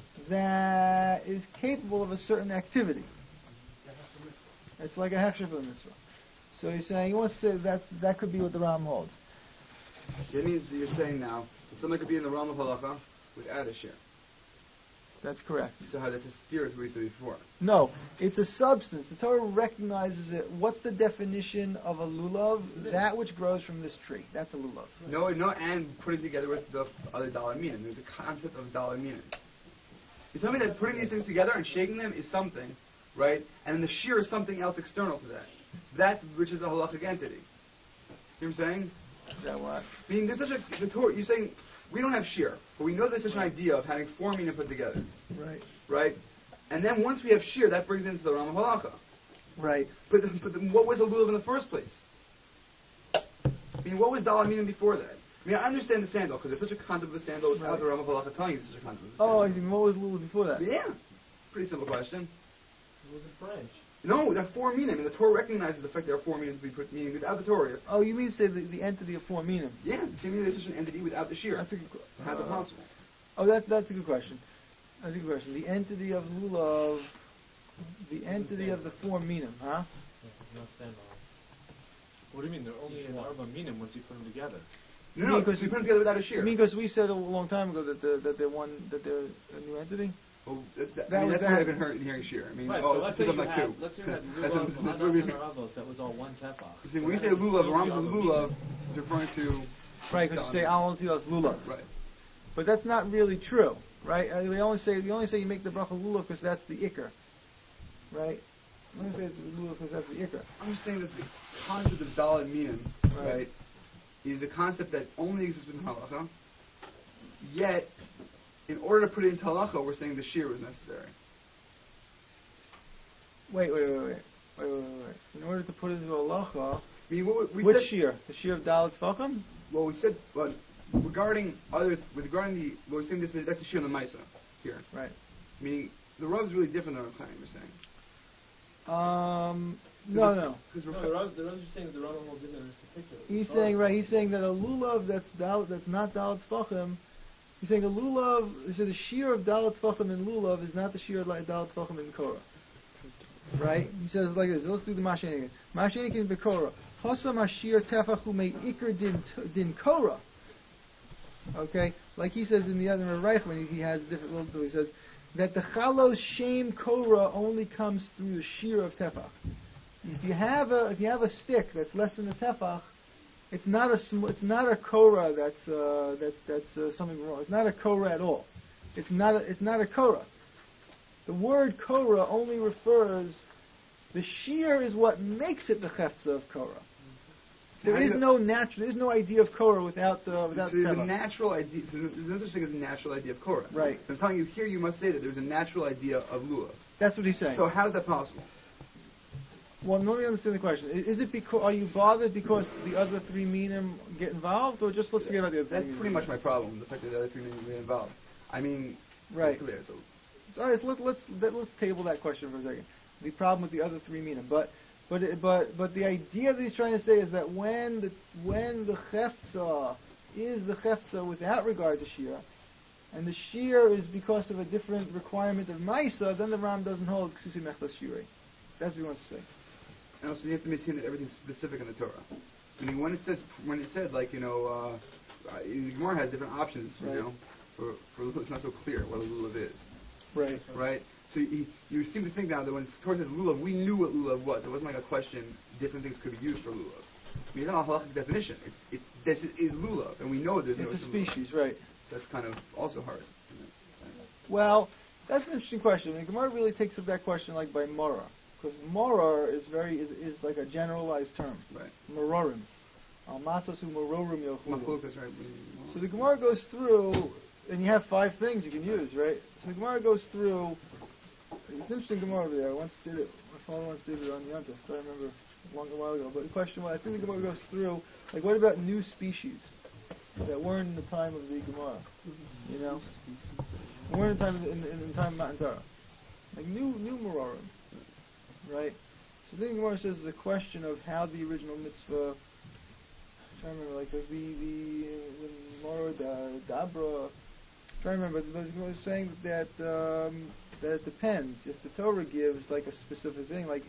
that is capable of a certain activity. It's like a hechsher for the mitzvah. So he's saying, he wants to say that could be what the Ram holds. That means that you're saying now that something could be in the realm of halacha without a shear. That's correct. So how that's a steer to what you said before. No, it's a substance. The Torah recognizes it. What's the definition of a lulav? That which grows from this tree. That's a lulav. No, and putting together with the other dalaminim. There's a concept of dalaminim. You tell me that putting these things together and shaking them is something, right? And then the shear is something else external to that. That which is a halachic entity. You know what I'm saying? Is that what? I mean, there's such a... You're saying we don't have shear, but we know there's such an idea of having 4 minim put together. Right. Right? And then once we have shear, that brings into the realm of halacha. Right. But what was a lulav in the first place? I mean, what was dalaminim before that? I mean, I understand the sandal, because there's such a concept of a sandal without the realm of halacha telling you there's such a concept of a sandal. Oh, I mean, what was lulav before that? Yeah. It's a pretty simple question. It was a branch. No, there are 4 minim, and the Torah recognizes the fact there are 4 minim to be put, meaning without the Torah. Oh, you mean to say the entity of 4 minim? Yeah, seemingly there's such an entity without the shear. That's a good question. So how's it possible? Oh, that's a good question. That's a good question. The entity of lulav, the entity of the 4 minim, huh? Not standalone. What do you mean? They're only in arba minim once you put them together. No, because you put them together without a shear. You mean because we said a long time ago that they're a new entity? Well, that's what I've been hearing shear. I mean, right, so let's say you like had lulav, hadas, and aravos, that was all one tefach. When we say lulav, the Rambam says lulav, it's referring to... Right, because you say al tilas lulav. Right. But that's not really true, right? They only say you make the bracha lulav because that's the ikar, right? You only say it's lulav because that's the ikar. I'm just saying that the concept of daled minim, right, is a concept that only exists within halacha, yet... In order to put it into halacha, we're saying the shear was necessary. Wait. In order to put it into halacha, I mean, which shear? The shear of Dalet Tvachim? Well, we said regarding we're saying this. That's the shear of the Maisa here. Right. Meaning the Rav is really different than Rav Chaim. You're saying. No. The Rav is saying that the Rambam holds in this particular. He's saying that a lulav that's not Dalet Tvachim. He's saying a lulav. He said the shear of Dalet Tvachim in lulav is not the shear of Dalet Tvachim in Korah. Right? He says it like this. Let's do the Mashen again. Mashen in Bekorah. Hasam Ashir Tefachu Me Iker Din Korah. Okay, like he says in the other Reich when he has different little. He says that the Chalos Shem Korah only comes through the shear of Tefach. If you have a stick that's less than a Tefach, it's not a Korah that's something wrong. It's not a Korah at all. It's not a Korah. The word Korah only refers. The shear is what makes it the Chefza of Korah. There is no idea of Korah without there's a natural idea. So there's no such thing as a natural idea of Korah. Right. So I'm telling you here, you must say that there's a natural idea of lulav. That's what he's saying. So how is that possible? Well, let me understand the question. Is it because are you bothered because the other 3 minim get involved, or just let's forget about the other 3 minim? That's pretty much my problem. The fact that the other 3 minim get involved. I mean, right. Clear. So all right. So let's table that question for a second. The problem with the other 3 minim, but the idea that he's trying to say is that when the chefza is the chefza without regard to shear, and the shear is because of a different requirement of Maisa, then the Ram doesn't hold Ksusi Mechlas Shirei. That's what he wants to say. And also you have to maintain that everything's specific in the Torah. I mean, when it said like, the Gemara has different options, right. For it's not so clear what a lulav is. Right. Right? So you seem to think now that when Torah says lulav, we knew what lulav was. It wasn't like a question, different things could be used for lulav. I mean, it's not a halachic definition. This is lulav, and we know there's it's a species, lulav. Right. So that's kind of also hard in that sense. Well, that's an interesting question. The Gemara really takes up that question like by Mara. Because morar is like a generalized term. Right. Mororim. Matzasu mororim yochulu. Right. So the Gemara goes through, and you have 5 things you can use, right? So the Gemara goes through. It's an interesting Gemara over there. I once did it. My father once did it on Yontif. I remember a while ago. But the question was, I think the Gemara goes through, like, what about new species that weren't in the time of the Gemara? You know, weren't in time in time of Matan Torah, like new Morarim, right? So the Gemara says the question of how the original mitzvah. I'm trying to remember, like the Mora Dabra. I'm trying to remember. The Gemara was saying that it depends. If the Torah gives like a specific thing, like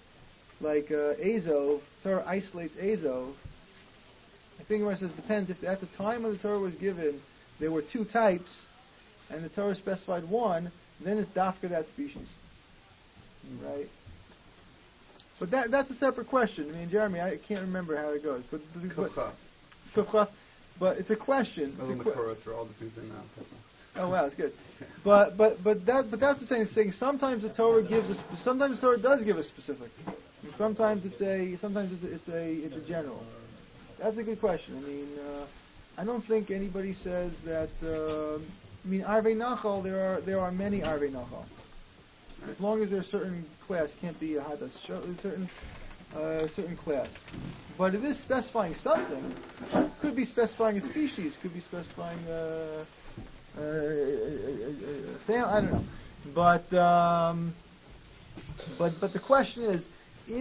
Azov, Torah isolates Azov. I think Gemara says it depends. If at the time when the Torah was given, there were 2 types, and the Torah specified 1, then it's dafka that species, right? But that's a separate question. I mean, Jeremy, I can't remember how it goes, but it's a question. For all the things in now. Oh wow, that's good. But that's the same thing. Sometimes the Torah sometimes the Torah does give a specific, and sometimes it's a general. That's a good question. I mean, I don't think anybody says that. I mean, Arvei Nachal. There are many Arvei Nachal. As long as there's a certain class, can't be a hadas. Certain class. But it is specifying something. Could be specifying a species. Could be specifying a family. I don't know. But the question is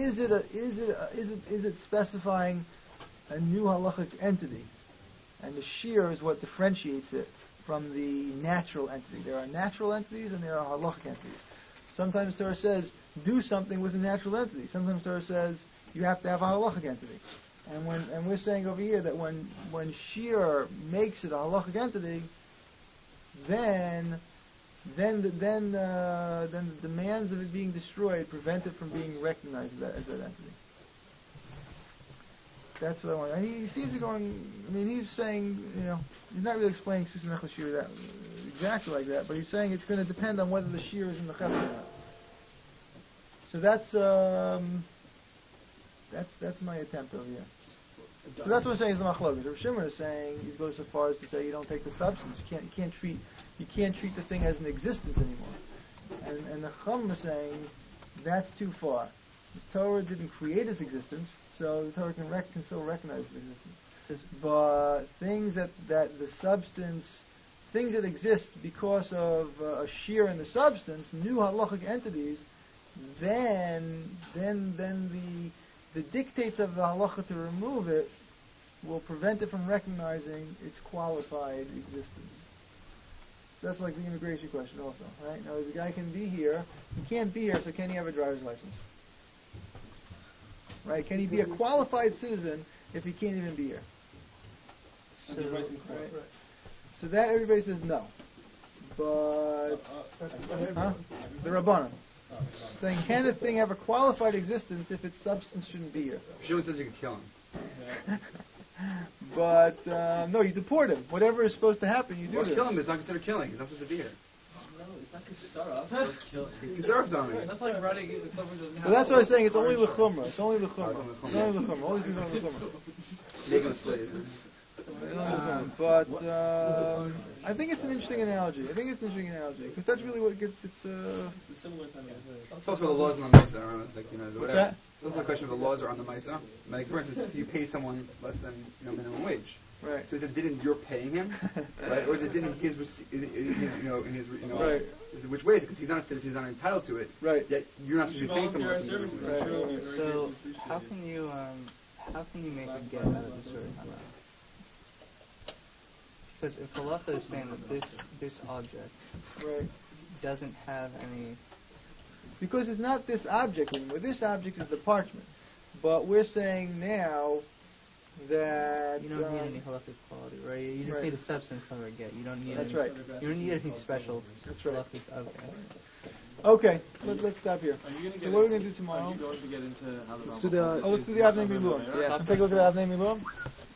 it specifying a new halachic entity? And the shear is what differentiates it from the natural entity. There are natural entities and there are halachic entities. Sometimes Torah says, do something with a natural entity. Sometimes Torah says, you have to have a halachic entity. And we're saying over here that when shear makes it a halachic entity, then the demands of it being destroyed prevent it from being recognized as that entity. That's what I want. And he seems to be going. I mean, he's saying, he's not really explaining Susan Echel shear that exactly like that, but he's saying it's going to depend on whether the shear is in the chef or not. So that's my attempt over here. So that's what I'm saying is the machlokes. Rav Shimon is saying, he goes so far as to say you don't take the substance. You can't treat the thing as an existence anymore. And the Chum is saying that's too far. The Torah didn't create its existence, so the Torah can still recognize its existence. But things that the substance, things that exist because of a shear in the substance, new halachic entities, then the dictates of the halacha to remove it will prevent it from recognizing its qualified existence. So that's like the immigration question also, right? Now, the guy can be here, he can't be here, so can he have a driver's license? Right? Can he be a qualified citizen if he can't even be here? So, right? So that everybody says no. But the Rabbanan saying, can a thing have a qualified existence if its substance shouldn't be here? Shimon says you could kill him. But no, you deport him. Whatever is supposed to happen, you do. Well, kill him. It's not considered killing. He's not supposed to be here. No, it's not considered. He's conserved on me. That's like running if someone doesn't have. Well, that's what I'm saying. It's only l'chumra. It's only l'chumra. It's only l'chumra. All these things are only l'chumra. Making a slave. But I think it's an interesting analogy. Because that's really what gets it's similar kind of. It's also the laws on the Misa. Like, what's that? It's also a question of the laws are on the Misa. Like, for instance, you pay someone less than minimum wage. Right. So is it didn't you're paying him, right? Or is it didn't his right? Which way is it? Because he's not a citizen, he's not entitled to it. Right. Yet you're not supposed to be paying someone. Right. So how can you make a get out of this sort of hana? Because if halacha is saying that this object doesn't have any. Because it's not this object anymore. This object is the parchment. But we're saying now that you don't need any halachic quality, right? You just need a substance of a get. You don't need. That's right. You don't need anything special. That's right. Okay. Okay, let's stop here. So what are we going to do tomorrow? Are you going to get into how the let's do the Avnei Miluim. Yeah. Take a look at the Avnei Miluim.